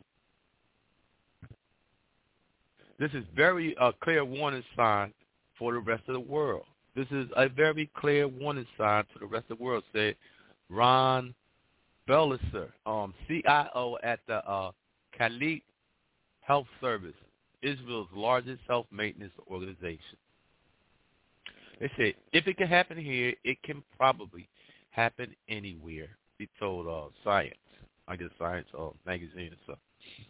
This is very a uh, clear warning sign for the rest of the world. This is a very clear warning sign to the rest of the world, said Ron Belliser, um, C I O at the uh, Khalid Health Service, Israel's largest health maintenance organization. They said, if it can happen here, it can probably happen anywhere, he told uh, Science, I guess Science uh, magazine and stuff.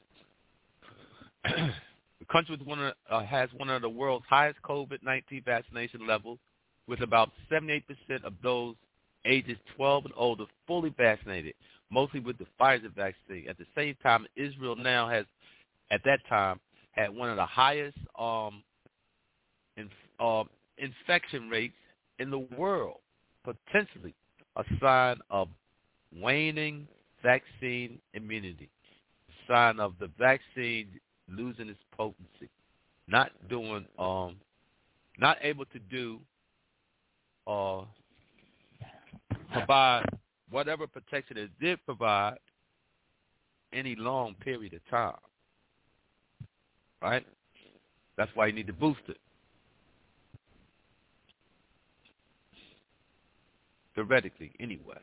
The country with one of, uh, has one of the world's highest COVID nineteen vaccination levels, with about seventy-eight percent of those ages twelve and older fully vaccinated, mostly with the Pfizer vaccine. At the same time, Israel now has, at that time, had one of the highest um, in, uh, infection rates in the world, potentially a sign of waning vaccine immunity, a sign of the vaccine losing its potency, not doing, um, not able to do, uh, provide whatever protection it did provide any long period of time, right? That's why you need to boost it. Theoretically, anyway.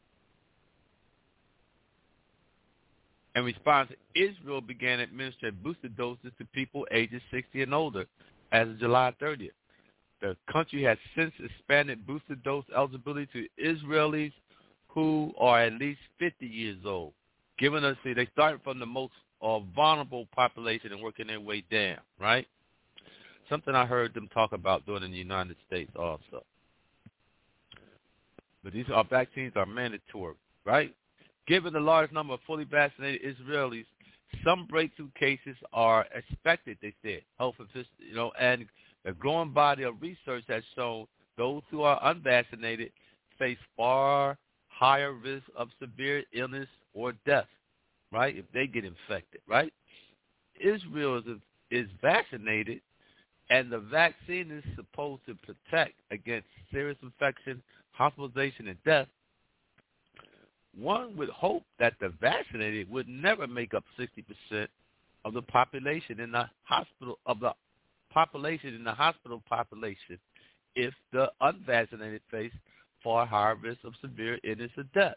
In response, Israel began administering booster doses to people ages sixty and older as of July thirtieth. The country has since expanded booster dose eligibility to Israelis who are at least fifty years old, giving us, see, they started from the most uh, vulnerable population and working their way down, right? Something I heard them talk about doing in the United States also. But these our vaccines are mandatory, right? Given the large number of fully vaccinated Israelis, some breakthrough cases are expected, they said. Health officials, you know, and a growing body of research has shown those who are unvaccinated face far higher risk of severe illness or death, right, if they get infected, right? Israel is, is vaccinated, and the vaccine is supposed to protect against serious infection, hospitalization, and death. One would hope that the vaccinated would never make up sixty percent of the population in the hospital of the population in the hospital population if the unvaccinated face far higher risk of severe illness or death.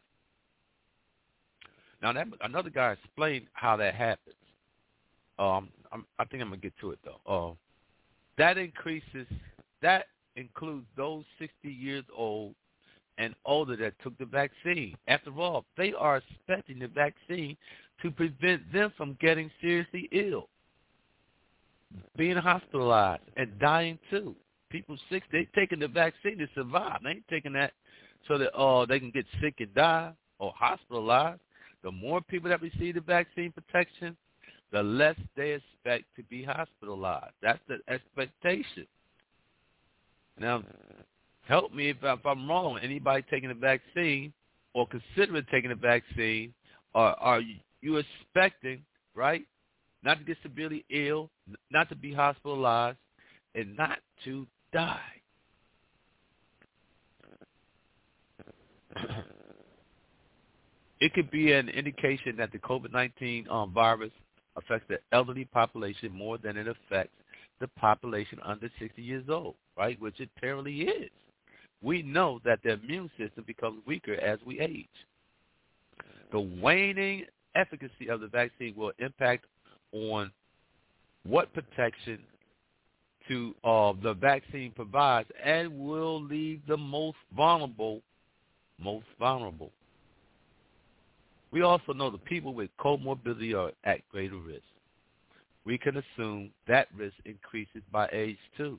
Now, that, another guy explained how that happens. Um, I'm, I think I'm gonna get to it though. Uh, that increases. That includes those sixty years old and older that took the vaccine. After all, they are expecting the vaccine to prevent them from getting seriously ill, being hospitalized, and dying too. People sick, they're taking the vaccine to survive. They ain't taking that so that uh, they can get sick and die or hospitalized. The more people that receive the vaccine protection, the less they expect to be hospitalized. That's the expectation. Now, help me if, if I'm wrong. Anybody taking the vaccine or considering taking the vaccine, are, are you expecting, right, not to get severely ill, not to be hospitalized, and not to die? It could be an indication that the COVID nineteen um, virus affects the elderly population more than it affects the population under sixty years old, right, which it apparently is. We know that the immune system becomes weaker as we age. The waning efficacy of the vaccine will impact on what protection to uh, the vaccine provides and will leave the most vulnerable, most vulnerable. We also know the people with comorbidity are at greater risk. We can assume that risk increases by age too.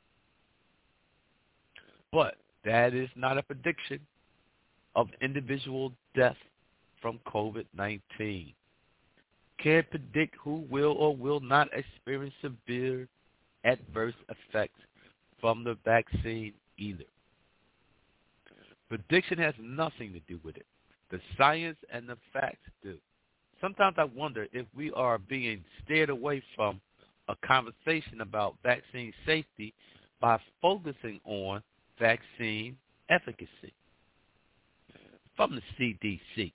But that is not a prediction of individual death from COVID nineteen. Can't predict who will or will not experience severe adverse effects from the vaccine either. Prediction has nothing to do with it. The science and the facts do. Sometimes I wonder if we are being steered away from a conversation about vaccine safety by focusing on vaccine efficacy. From the C D C.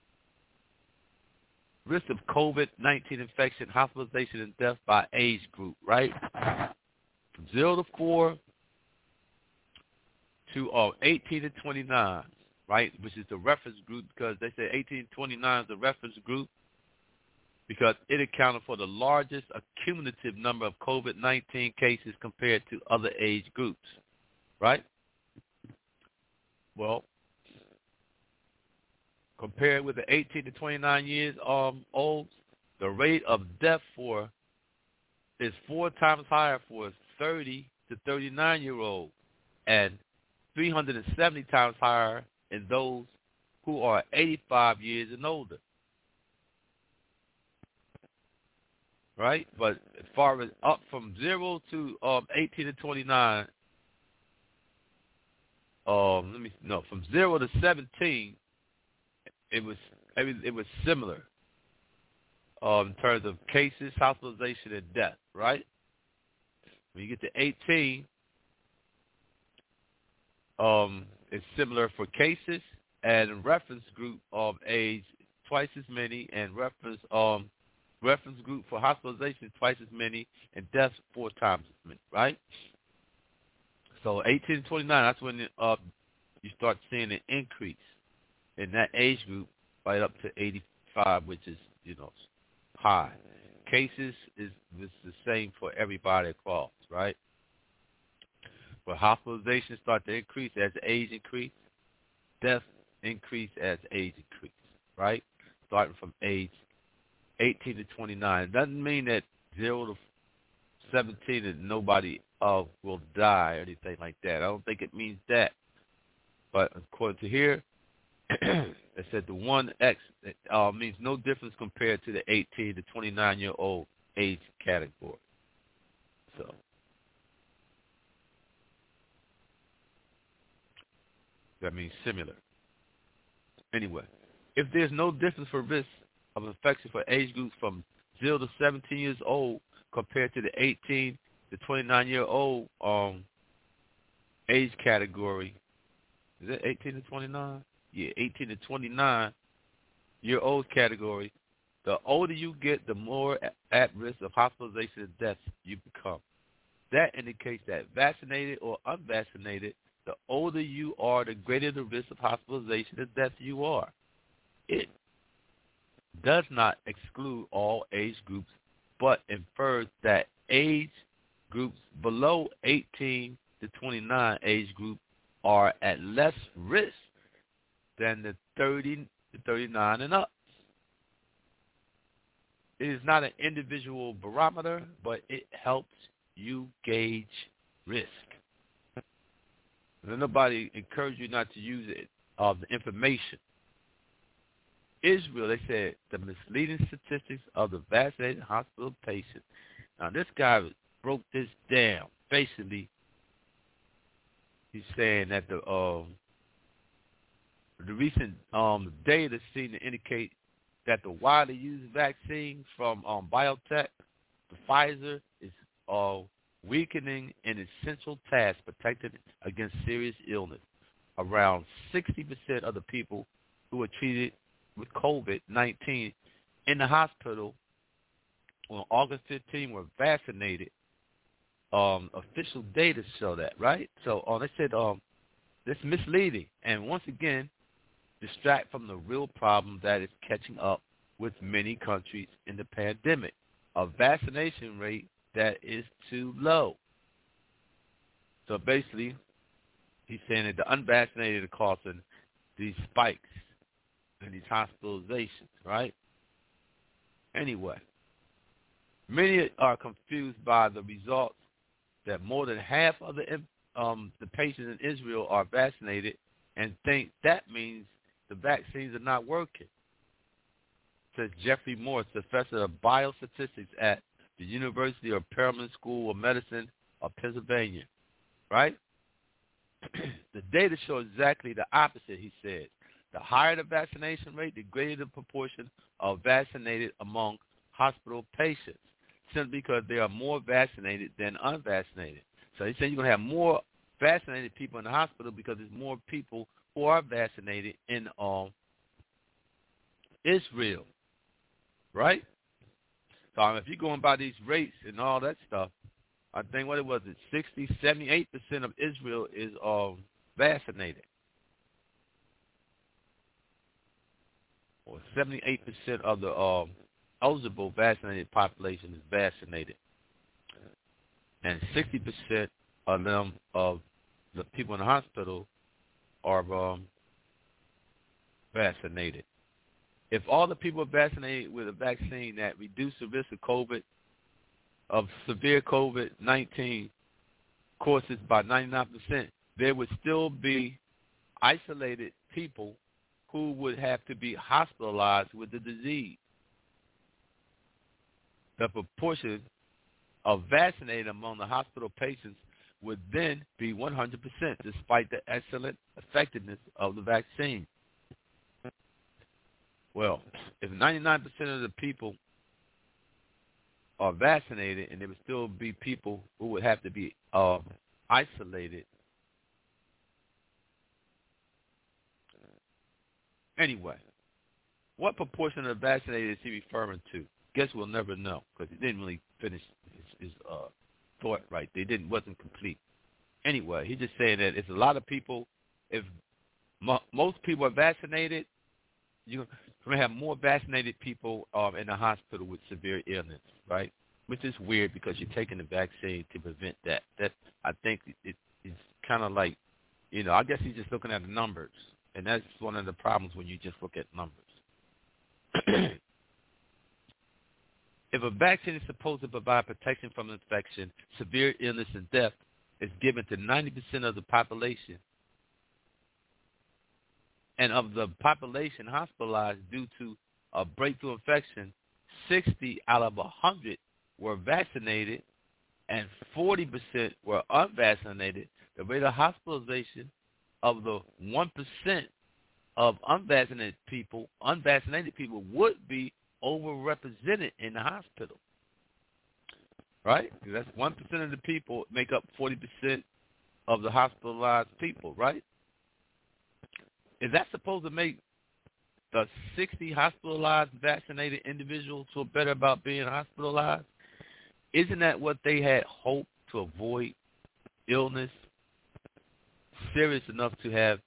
Risk of COVID nineteen infection, hospitalization, and death by age group, right? From zero to four to uh, eighteen to twenty-nine, right? Which is the reference group, because they say eighteen to twenty-nine is the reference group because it accounted for the largest accumulative number of COVID nineteen cases compared to other age groups, right? Well, compared with the eighteen to twenty-nine years um, old, the rate of death for is four times higher for thirty to thirty-nine year olds and three hundred seventy times higher in those who are eighty-five years and older. Right? But as far as up from zero to um, eighteen to twenty-nine, um, let me no, from zero to seventeen, it was it was similar um, in terms of cases, hospitalization, and death. Right? When you get to eighteen, um, it's similar for cases and reference group of age twice as many, and reference um reference group for hospitalization twice as many, and deaths four times as many. Right? So eighteen to twenty-nine, that's when uh, you start seeing an increase in that age group right up to eighty-five, which is, you know, high. Cases is, is the same for everybody across, right? But hospitalizations start to increase as age increase. Death increase as age increase, right? starting from age eighteen to twenty-nine. It doesn't mean that zero to seventeen that nobody uh, will die or anything like that. I don't think it means that. But according to here, it said the one X uh, means no difference compared to the eighteen to twenty-nine-year-old age category. So that means similar. Anyway, if there's no difference for risk of infection for age groups from zero to seventeen years old compared to the eighteen to twenty-nine-year-old um, age category, is it eighteen to twenty-nine? Yeah, eighteen to twenty-nine-year-old category. The older you get, the more at risk of hospitalization and death you become. That indicates that vaccinated or unvaccinated, the older you are, the greater the risk of hospitalization and death you are. It does not exclude all age groups, but infers that age groups below eighteen to twenty-nine age group are at less risk than the thirty to thirty-nine and up. It is not an individual barometer, but it helps you gauge risk. And nobody encouraged you not to use it, uh, the information. Israel, they said, the misleading statistics of the vaccinated hospital patients. Now, this guy broke this down. Basically, he's saying that the um, the recent um, data seem to indicate that the widely used vaccine from um, biotech, the Pfizer, is uh, weakening in essential task protecting against serious illness. Around sixty percent of the people who were treated with COVID nineteen in the hospital on August fifteenth were vaccinated. Um, official data show that, right? So uh, they said um, this is misleading, and once again, distract from the real problem that is catching up with many countries in the pandemic, a vaccination rate that is too low. So basically, he's saying that the unvaccinated are causing these spikes and these hospitalizations, right? Anyway, many are confused by the results that more than half of the um, the patients in Israel are vaccinated and think that means the vaccines are not working, says Jeffrey Morse, professor of biostatistics at the University of Perelman School of Medicine of Pennsylvania, right? The data shows exactly the opposite, he said. The higher the vaccination rate, the greater the proportion of vaccinated among hospital patients, simply because there are more vaccinated than unvaccinated. So he said you're going to have more vaccinated people in the hospital because there's more people who are vaccinated in um, Israel, right? So if you're going by these rates and all that stuff, I think what it was, it sixty, seventy-eight percent of Israel is um, vaccinated. Or seventy-eight percent of the um, eligible vaccinated population is vaccinated. And sixty percent of them, of the people in the hospital, are um, vaccinated. If all the people are vaccinated with a vaccine that reduces the risk of COVID, of severe COVID nineteen courses by ninety-nine percent, there would still be isolated people who would have to be hospitalized with the disease. The proportion of vaccinated among the hospital patients would then be one hundred percent, despite the excellent effectiveness of the vaccine. Well, if ninety-nine percent of the people are vaccinated, and there would still be people who would have to be uh, isolated. Anyway, what proportion of the vaccinated is he referring to? Guess we'll never know, because he didn't really finish his, his uh, thought right. They didn't wasn't complete. Anyway, he's just saying that it's a lot of people. If mo- most people are vaccinated, you're going to have more vaccinated people um, in the hospital with severe illness, right? Which is weird because you're taking the vaccine to prevent that. That I think it, it's kind of like, you know, I guess he's just looking at the numbers, and that's one of the problems when you just look at numbers. If a vaccine is supposed to provide protection from infection, severe illness, and death is given to ninety percent of the population, and of the population hospitalized due to a breakthrough infection, sixty out of one hundred were vaccinated and forty percent were unvaccinated, the rate of hospitalization of the one percent of unvaccinated people, unvaccinated people would be overrepresented in the hospital, right? That's one percent of the people make up forty percent of the hospitalized people, right? Is that supposed to make the sixty hospitalized vaccinated individuals feel better about being hospitalized? Isn't that what they had hoped to avoid illness serious enough to have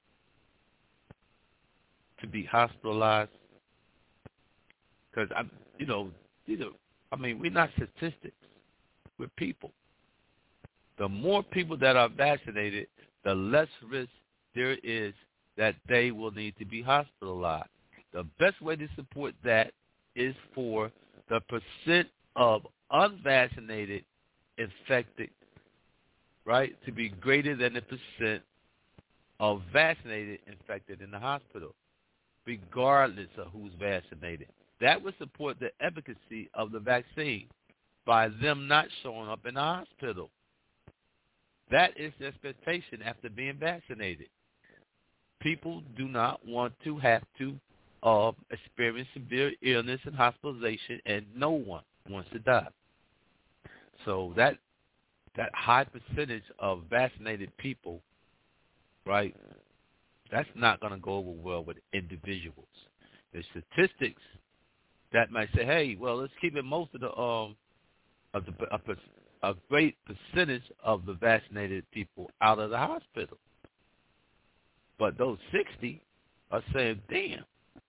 to be hospitalized? Because, I, you know, these are, I mean, we're not statistics. We're people. The more people that are vaccinated, the less risk there is that they will need to be hospitalized. The best way to support that is for the percent of unvaccinated infected, right, to be greater than the percent of vaccinated infected in the hospital, regardless of who's vaccinated. That would support the efficacy of the vaccine by them not showing up in the hospital. That is the expectation after being vaccinated. People do not want to have to uh, experience severe illness and hospitalization, and no one wants to die. So that that high percentage of vaccinated people, right, that's not going to go over well with individuals. The statistics that might say, hey, well, let's keep it most of the um of the a, a great percentage of the vaccinated people out of the hospital. But those sixty are saying, damn,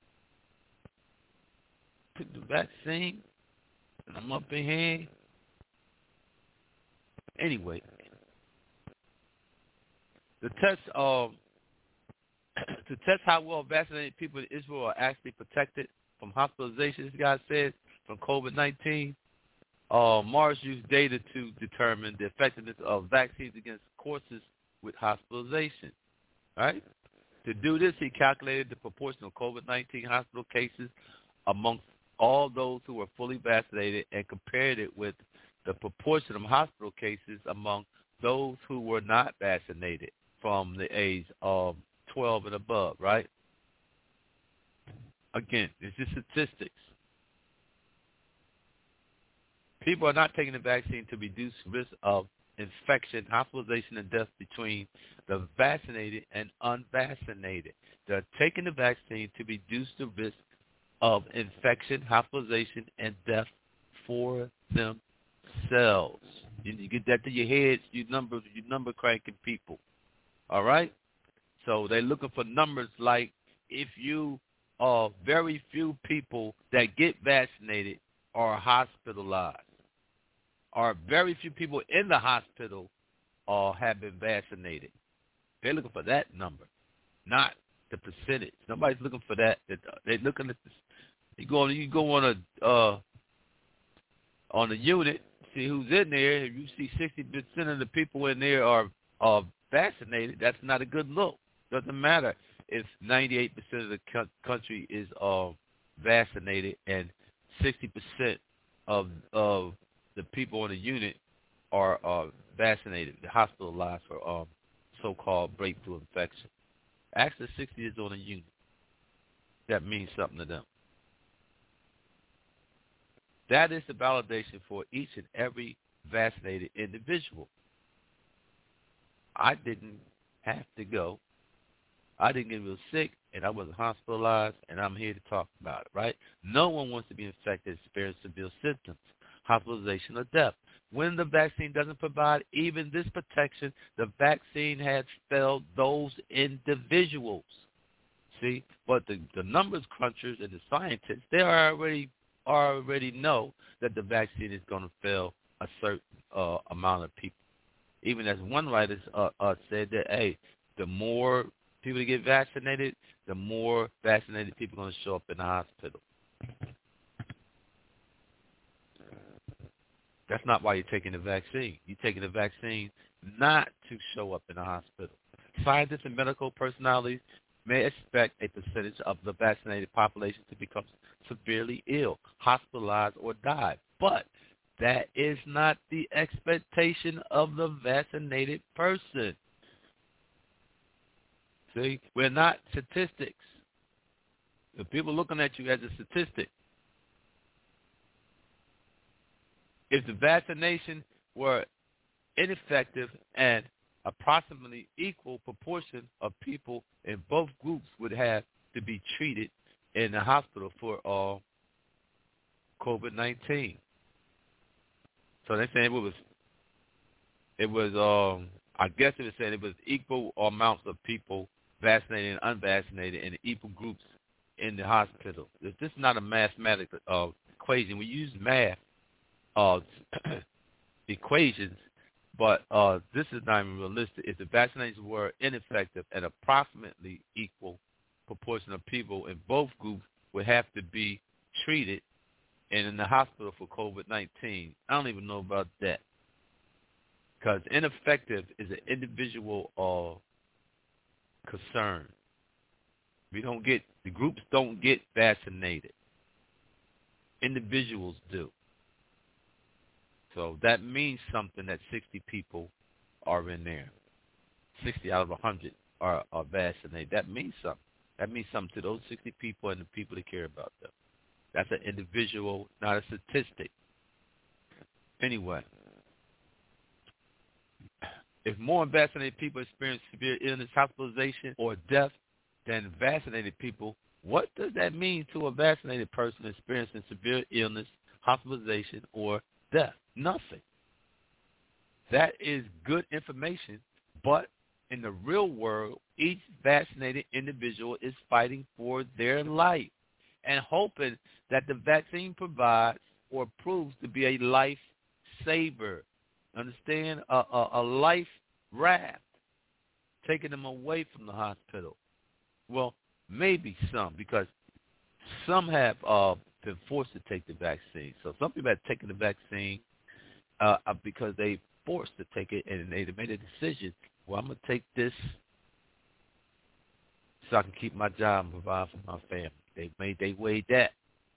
took the vaccine and I'm up in here. Anyway, the test um to test how well vaccinated people in Israel are actually protected from hospitalization, this guy said, from COVID nineteen, uh, Mars used data to determine the effectiveness of vaccines against courses with hospitalization, right? To do this, he calculated the proportion of COVID nineteen hospital cases amongst all those who were fully vaccinated and compared it with the proportion of hospital cases among those who were not vaccinated from the age of twelve and above, right? Again, it's just statistics. People are not taking the vaccine to reduce risk of infection, hospitalization, and death between the vaccinated and unvaccinated. They're taking the vaccine to reduce the risk of infection, hospitalization, and death for themselves. You, you get that to your heads, you number, you number cranking people. All right? So they're looking for numbers like if you uh, very few people that get vaccinated are hospitalized, or very few people in the hospital uh, have been vaccinated. They're looking for that number, not the percentage. Nobody's looking for that. They're looking at this. You go on, you go on a uh, on a unit, see who's in there. If you see sixty percent of the people in there are are vaccinated, that's not a good look. Doesn't matter if ninety-eight percent of the co- country is uh, vaccinated and sixty percent of of the people in the unit are uh, vaccinated, hospitalized for um, so-called breakthrough infection. Actually, sixty is on a unit. That means something to them. That is the validation for each and every vaccinated individual. I didn't have to go. I didn't get real sick, and I wasn't hospitalized, and I'm here to talk about it, right? No one wants to be infected and experience severe symptoms, hospitalization, or death. When the vaccine doesn't provide even this protection, the vaccine has failed those individuals. See? But the, the numbers crunchers and the scientists, they already already know that the vaccine is going to fail a certain uh, amount of people. Even as one writer uh, uh, said that, hey, the more people get vaccinated, the more vaccinated people are going to show up in the hospital. That's not why you're taking the vaccine. You're taking the vaccine not to show up in the hospital. Scientists and medical personalities may expect a percentage of the vaccinated population to become severely ill, hospitalized, or die. But that is not the expectation of the vaccinated person. See, we're not statistics. The people looking at you as a statistic. If the vaccination were ineffective and approximately equal proportion of people in both groups would have to be treated in the hospital for uh, COVID nineteen. So they're saying it was, it was, um, I guess it was saying it was equal amounts of people vaccinated and unvaccinated in equal groups in the hospital. This is not a mathematical uh, equation. We use math uh, equations, but uh, this is not even realistic. If the vaccinations were ineffective, an approximately equal proportion of people in both groups would have to be treated and in the hospital for COVID nineteen. I don't even know about that. Because ineffective is an individual uh, concern. We don't get, the groups don't get vaccinated. Individuals do. So that means something that sixty people are in there. sixty out of one hundred are, are vaccinated. That means something. That means something to those sixty people and the people that care about them. That's an individual, not a statistic. Anyway, if more unvaccinated people experience severe illness, hospitalization, or death than vaccinated people, what does that mean to a vaccinated person experiencing severe illness, hospitalization, or death? Nothing. That is good information, but in the real world, each vaccinated individual is fighting for their life and hoping that the vaccine provides or proves to be a life saver. Understand? A, a, a life raft, taking them away from the hospital. Well, maybe some, because some have uh, been forced to take the vaccine. So some people have taken the vaccine uh, because they forced to take it, and they made a decision, well, I'm going to take this so I can keep my job and provide for my family. They made they weighed that.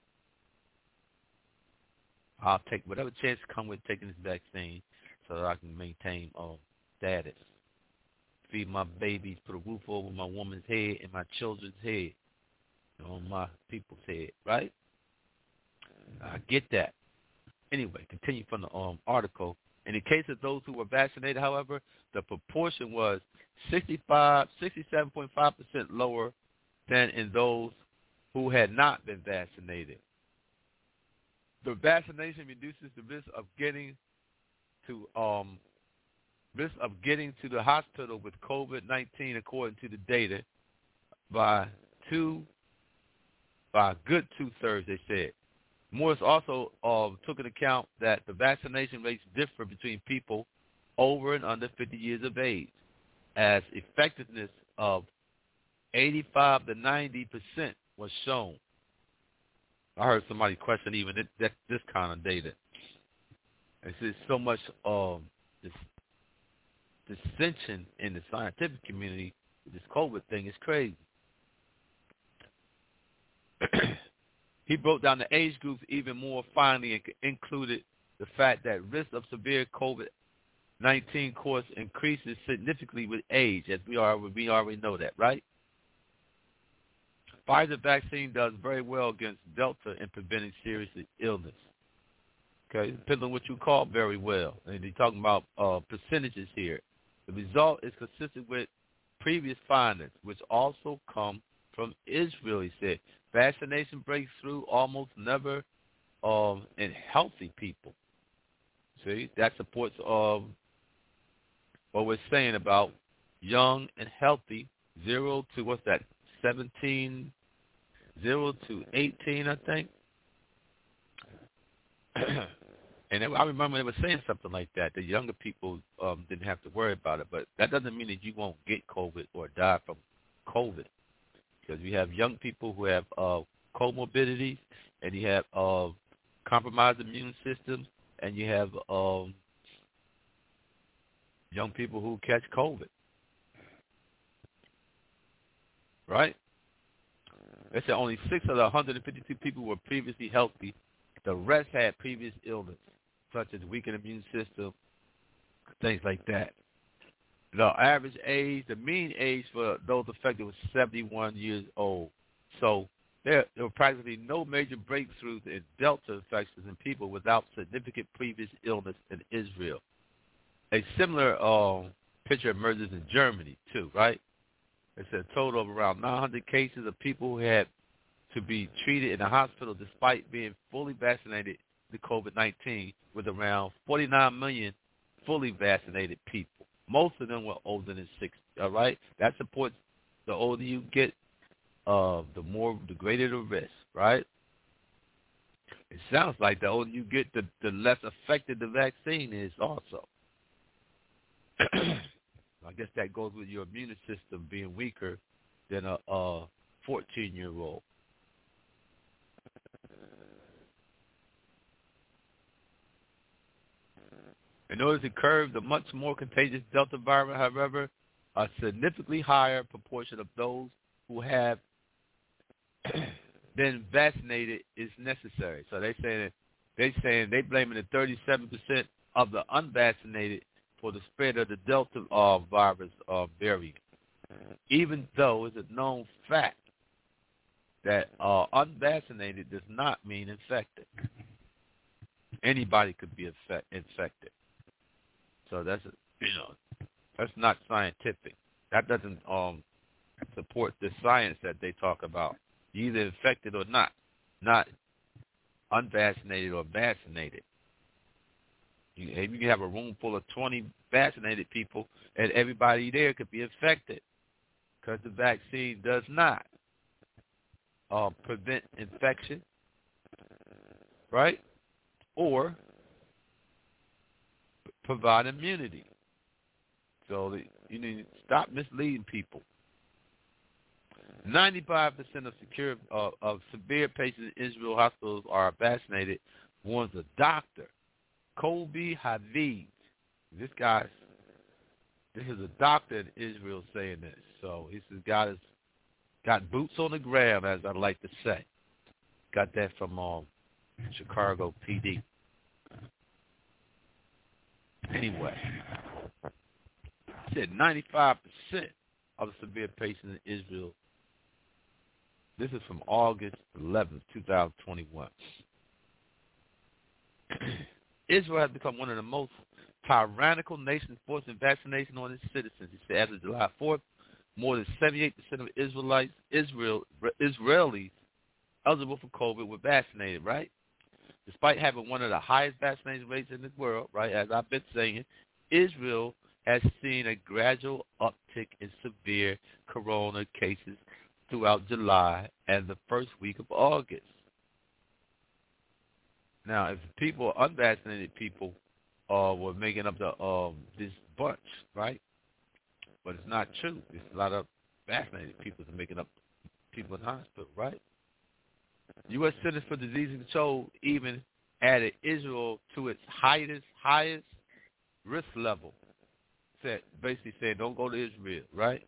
I'll take whatever chance come with taking this vaccine so that I can maintain um, status, feed my babies, put a roof over my woman's head and my children's head, on my people's head, right? I get that. Anyway, continue from the um, article. In the case of those who were vaccinated, however, the proportion was sixty-five, sixty-seven point five percent lower than in those who had not been vaccinated. The vaccination reduces the risk of getting to um, risk of getting to the hospital with COVID nineteen, according to the data, by two, by a good two-thirds, they said. Morris also uh, took into account that the vaccination rates differ between people over and under fifty years of age, as effectiveness of eighty-five to ninety percent was shown. I heard somebody question even it, that, this kind of data. It's just so much um, this dissension in the scientific community with this COVID thing is crazy. He broke down the age groups even more finely and included the fact that risk of severe COVID nineteen course increases significantly with age, as we are we already know that, right? Pfizer vaccine does very well against Delta in preventing serious illness. Okay, depends on what you call very well. And they're talking about uh, percentages here. The result is consistent with previous findings, which also come from Israel, he said. Vaccination breaks through almost never um, in healthy people. See, that supports um, what we're saying about young and healthy, zero to, what's that, seventeen, zero to eighteen, I think. And I remember they were saying something like that. The younger people um, didn't have to worry about it. But that doesn't mean that you won't get COVID or die from COVID. Because you have young people who have uh, comorbidities, and you have uh, compromised immune systems, and you have um, young people who catch COVID. Right? They said only six of the one hundred fifty-two people were previously healthy. The rest had previous illness, such as weakened immune system, things like that. The average age, the mean age for those affected was seventy-one years old. So there, there were practically no major breakthroughs in Delta infections in people without significant previous illness in Israel. A similar uh, picture emerges in Germany, too, right? It's a total of around nine hundred cases of people who had to be treated in the hospital despite being fully vaccinated with COVID nineteen, with around forty-nine million fully vaccinated people. Most of them were older than sixty, all right? That supports the older you get, uh, the more, the greater the risk, right? It sounds like the older you get, the, the less effective the vaccine is also. I guess that goes with your immune system being weaker than a fourteen-year-old. In order to curb the much more contagious Delta virus, however, a significantly higher proportion of those who have been vaccinated is necessary. So they saying they saying they blaming the thirty-seven percent of the unvaccinated for the spread of the Delta uh, virus uh, variant, even though it's a known fact that uh, unvaccinated does not mean infected. Anybody could be infect, infected. So that's, a, you know, that's not scientific. That doesn't um, support the science that they talk about. You're either infected or not, not unvaccinated or vaccinated. You, you can have a room full of twenty vaccinated people, and everybody there could be infected because the vaccine does not uh, prevent infection, right? Or provide immunity. So the, you need to stop misleading people. ninety-five percent of secure uh, of severe patients in Israel hospitals are vaccinated, warns a doctor, Colby Haviv. This guy's, this is a doctor in Israel saying this. So he's got his, got boots on the ground, as I like to say. Got that from um, Chicago P D. Anyway, he said ninety-five percent of the severe patients in Israel. This is from August eleventh, twenty twenty-one. Israel has become one of the most tyrannical nations forcing vaccination on its citizens. He said as of July fourth, more than seventy-eight percent of Israelites, Israel, Israelis eligible for COVID were vaccinated, right? Despite having one of the highest vaccination rates in the world, right, as I've been saying, Israel has seen a gradual uptick in severe corona cases throughout July and the first week of August. Now, if people, unvaccinated people, uh, were making up the um, this bunch, right? But it's not true. There's a lot of vaccinated people that are making up people in the hospital, right? U S Centers for Disease Control even added Israel to its highest, highest risk level. Said, basically saying, don't go to Israel, right?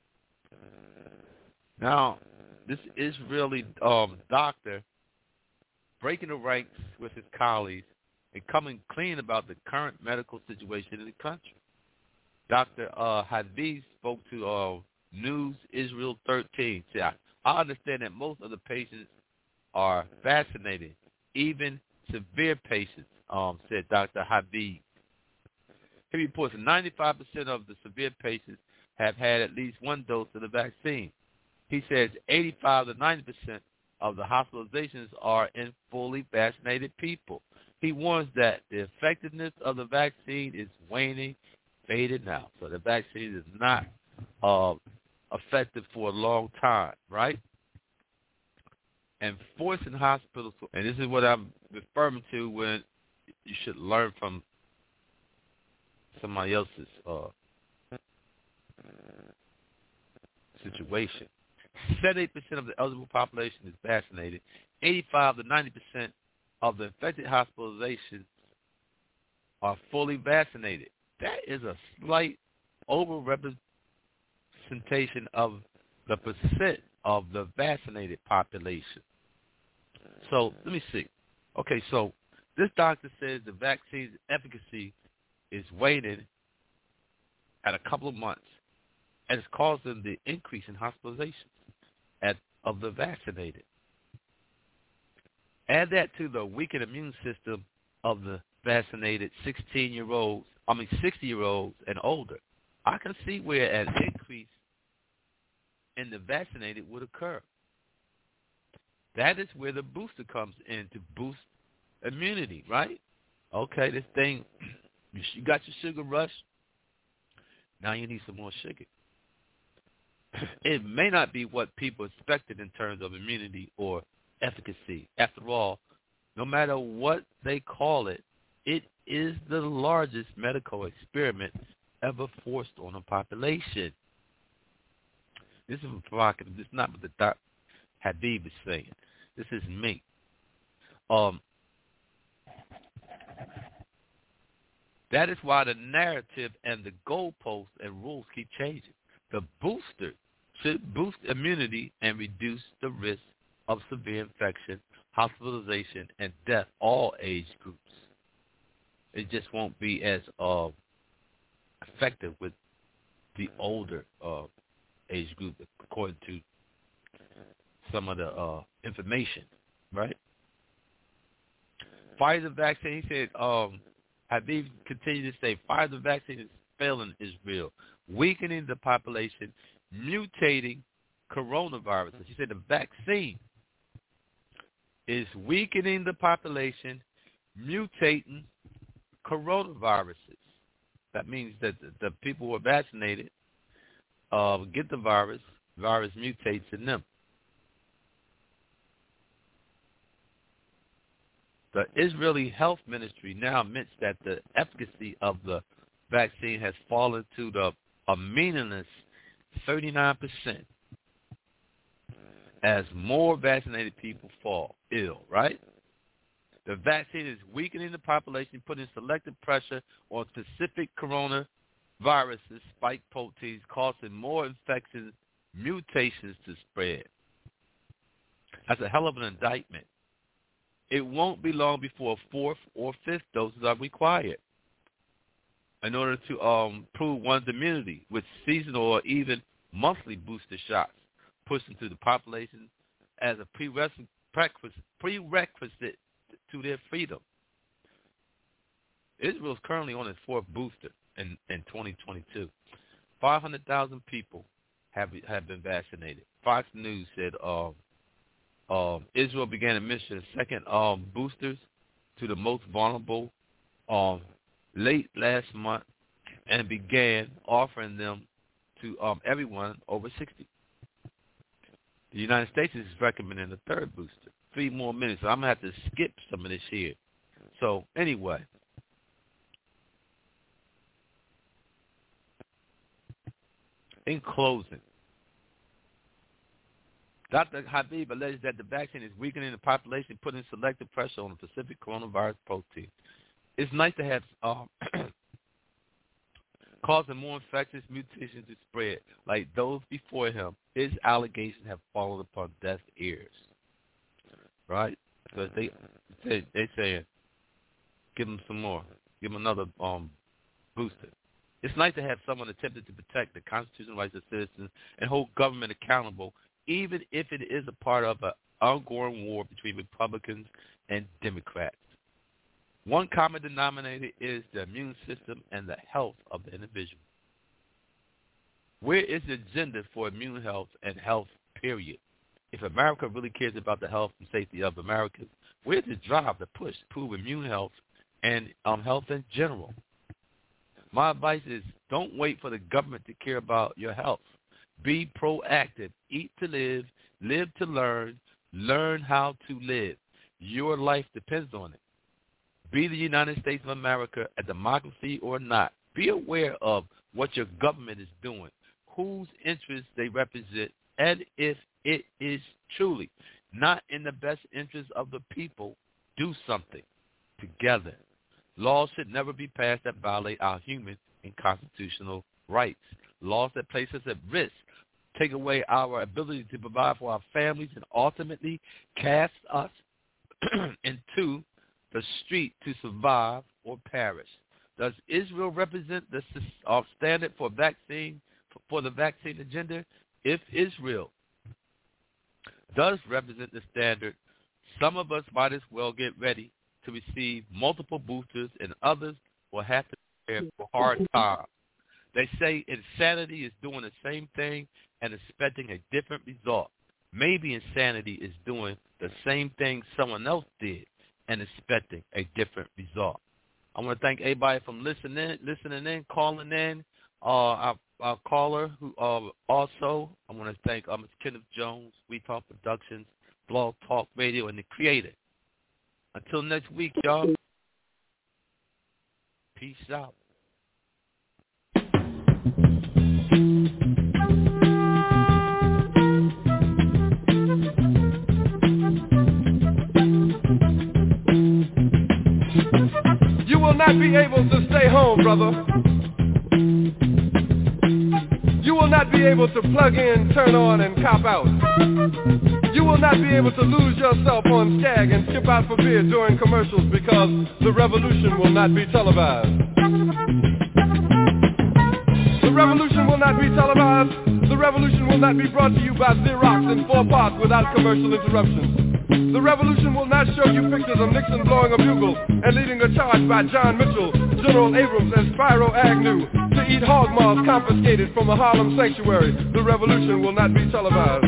Now, this Israeli um, doctor breaking the ranks with his colleagues and coming clean about the current medical situation in the country. Doctor Uh, Haviv spoke to uh, News Israel thirteen. See, I, I understand that most of the patients are vaccinated, even severe patients, um, said Doctor Haviv. He reports ninety-five percent of the severe patients have had at least one dose of the vaccine. He says eighty-five to ninety percent of the hospitalizations are in fully vaccinated people. He warns that the effectiveness of the vaccine is waning, fading out. So the vaccine is not uh, effective for a long time, right? And forcing hospitals, and this is what I'm referring to when you should learn from somebody else's uh, situation. seventy-eight percent of the eligible population is vaccinated. eighty-five to ninety percent of the infected hospitalizations are fully vaccinated. That is a slight overrepresentation of the percent of the vaccinated population. So let me see. Okay, so this doctor says the vaccine's efficacy is waning at a couple of months, and it's causing the increase in hospitalizations at, of the vaccinated. Add that to the weakened immune system of the vaccinated sixteen-year-olds, I mean sixty-year-olds and older. I can see where an increase in the vaccinated would occur. That is where the booster comes in to boost immunity, right? Okay, this thing, you got your sugar rush. Now you need some more sugar. It may not be what people expected in terms of immunity or efficacy. After all, no matter what they call it, it is the largest medical experiment ever forced on a population. This is provocative. This is not what the Doctor Habib is saying. This is me. Um, that is why the narrative and the goalposts and rules keep changing. The booster should boost immunity and reduce the risk of severe infection, hospitalization, and death, all age groups. It just won't be as uh, effective with the older uh, age group, according to some of the uh, information, right? Pfizer vaccine, he said, um, Habib continued to say, Pfizer vaccine is failing Israel, weakening the population, mutating coronaviruses. He said the vaccine is weakening the population, mutating coronaviruses. That means that the, the people who are vaccinated uh, get the virus, virus mutates in them. The Israeli Health Ministry now admits that the efficacy of the vaccine has fallen to the a meaningless thirty-nine percent as more vaccinated people fall ill, right? The vaccine is weakening the population, putting selective pressure on specific coronaviruses, spike proteins, causing more infections, mutations to spread. That's a hell of an indictment. It won't be long before fourth or fifth doses are required in order to um, prove one's immunity with seasonal or even monthly booster shots pushed into the population as a prerequisite, prerequisite to their freedom. Israel is currently on its fourth booster in, in twenty twenty-two. five hundred thousand people have have been vaccinated. Fox News said um, um, Israel began administering the second um, boosters to the most vulnerable um, late last month and began offering them to um, everyone over sixty. The United States is recommending the third booster. Three more minutes. So I'm going to have to skip some of this here. So anyway, in closing, Doctor Habib alleged that the vaccine is weakening the population, putting selective pressure on the specific coronavirus protein. It's nice to have um, causing more infectious mutations to spread. Like those before him, his allegations have fallen upon deaf ears. Right? Because they they they saying, give him some more, give him another um booster. It's nice to have someone attempting to protect the constitutional rights of citizens and hold government accountable, even if it is a part of an ongoing war between Republicans and Democrats. One common denominator is the immune system and the health of the individual. Where is the agenda for immune health and health, period? If America really cares about the health and safety of Americans, where's the drive to push to prove immune health and um, health in general? My advice is don't wait for the government to care about your health. Be proactive. Eat to live, live to learn, learn how to live. Your life depends on it. Be the United States of America a democracy or not. Be aware of what your government is doing, whose interests they represent, and if it is truly not in the best interest of the people, do something together. Laws should never be passed that violate our human and constitutional rights. Laws that place us at risk, take away our ability to provide for our families, and ultimately cast us into the street to survive or perish. Does Israel represent the uh, standard for vaccine for the vaccine agenda? If Israel does represent the standard, some of us might as well get ready to receive multiple boosters, and others will have to prepare for hard times. They say insanity is doing the same thing and expecting a different result. Maybe insanity is doing the same thing someone else did and expecting a different result. I want to thank everybody from listening, listening in, calling in. Uh, our, our caller, who uh, also, I want to thank uh, Mister Kenneth Jones, We Talk Productions, Blog Talk Radio, and the creator. Until next week, y'all. Peace out. You will not be able to stay home, brother. You will not be able to plug in, turn on, and cop out. You will not be able to lose yourself on Skag and skip out for beer during commercials because the revolution will not be televised. The revolution will not be televised. The revolution will not be brought to you by Xerox in four parts without commercial interruptions. The revolution will not show you pictures of Nixon blowing a bugle and leading a charge by John Mitchell, General Abrams, and Spyro Agnew to eat hog maws confiscated from a Harlem sanctuary. The revolution will not be televised.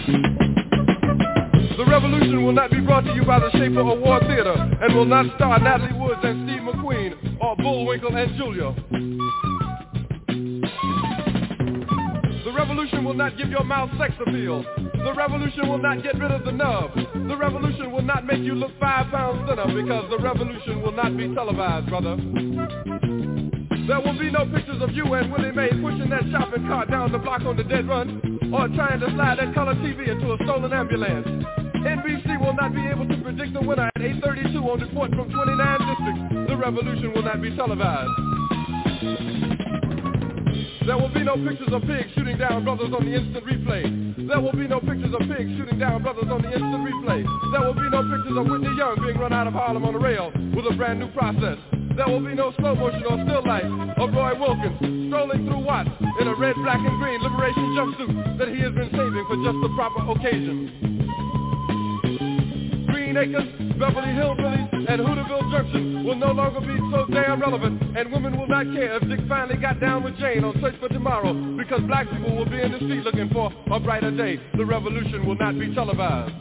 The revolution will not be brought to you by the Schaefer Award Theater and will not star Natalie Woods and Steve McQueen or Bullwinkle and Julia. The revolution will not give your mouth sex appeal. The revolution will not get rid of the nub. The revolution will not make you look five pounds thinner because the revolution will not be televised, brother. There will be no pictures of you and Willie Mae pushing that shopping cart down the block on the dead run or trying to slide that color T V into a stolen ambulance. N B C will not be able to predict the winner at eight thirty-two on report from twenty-nine districts. The revolution will not be televised. There will be no pictures of pigs shooting down brothers on the instant replay. There will be no pictures of pigs shooting down brothers on the instant replay. There will be no pictures of Whitney Young being run out of Harlem on a rail with a brand new process. There will be no slow motion or still life of Roy Wilkins strolling through Watts in a red, black, and green liberation jumpsuit that he has been saving for just the proper occasion. Green Acres, Beverly Hillbillies, and Hooterville Junction will no longer be so damn relevant, and women will not care if Dick finally got down with Jane on Search for Tomorrow, because black people will be in the street looking for a brighter day. The revolution will not be televised.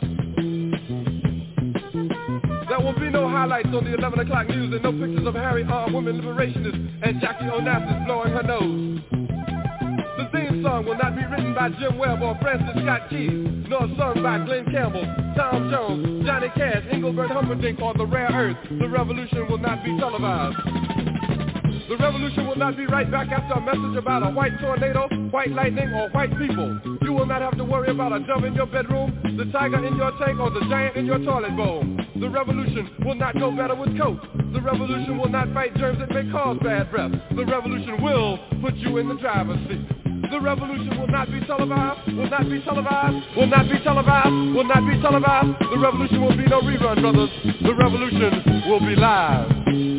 There will be no highlights on the eleven o'clock news and no pictures of Harry armed women liberationists and Jackie Onassis blowing her nose. The theme song will not be written by Jim Webb or Francis Scott Keys, nor sung by Glenn Campbell, Tom Jones, Johnny Cash, Engelbert Humperdinck, or The Rare Earth. The revolution will not be televised. The revolution will not be right back after a message about a white tornado, white lightning, or white people. You will not have to worry about a dove in your bedroom, the tiger in your tank, or the giant in your toilet bowl. The revolution will not go better with Coke. The revolution will not fight germs that may cause bad breath. The revolution will put you in the driver's seat. The revolution will not be televised, will not be televised, will not be televised, will not be televised. The revolution will be no rerun, brothers. The revolution will be live.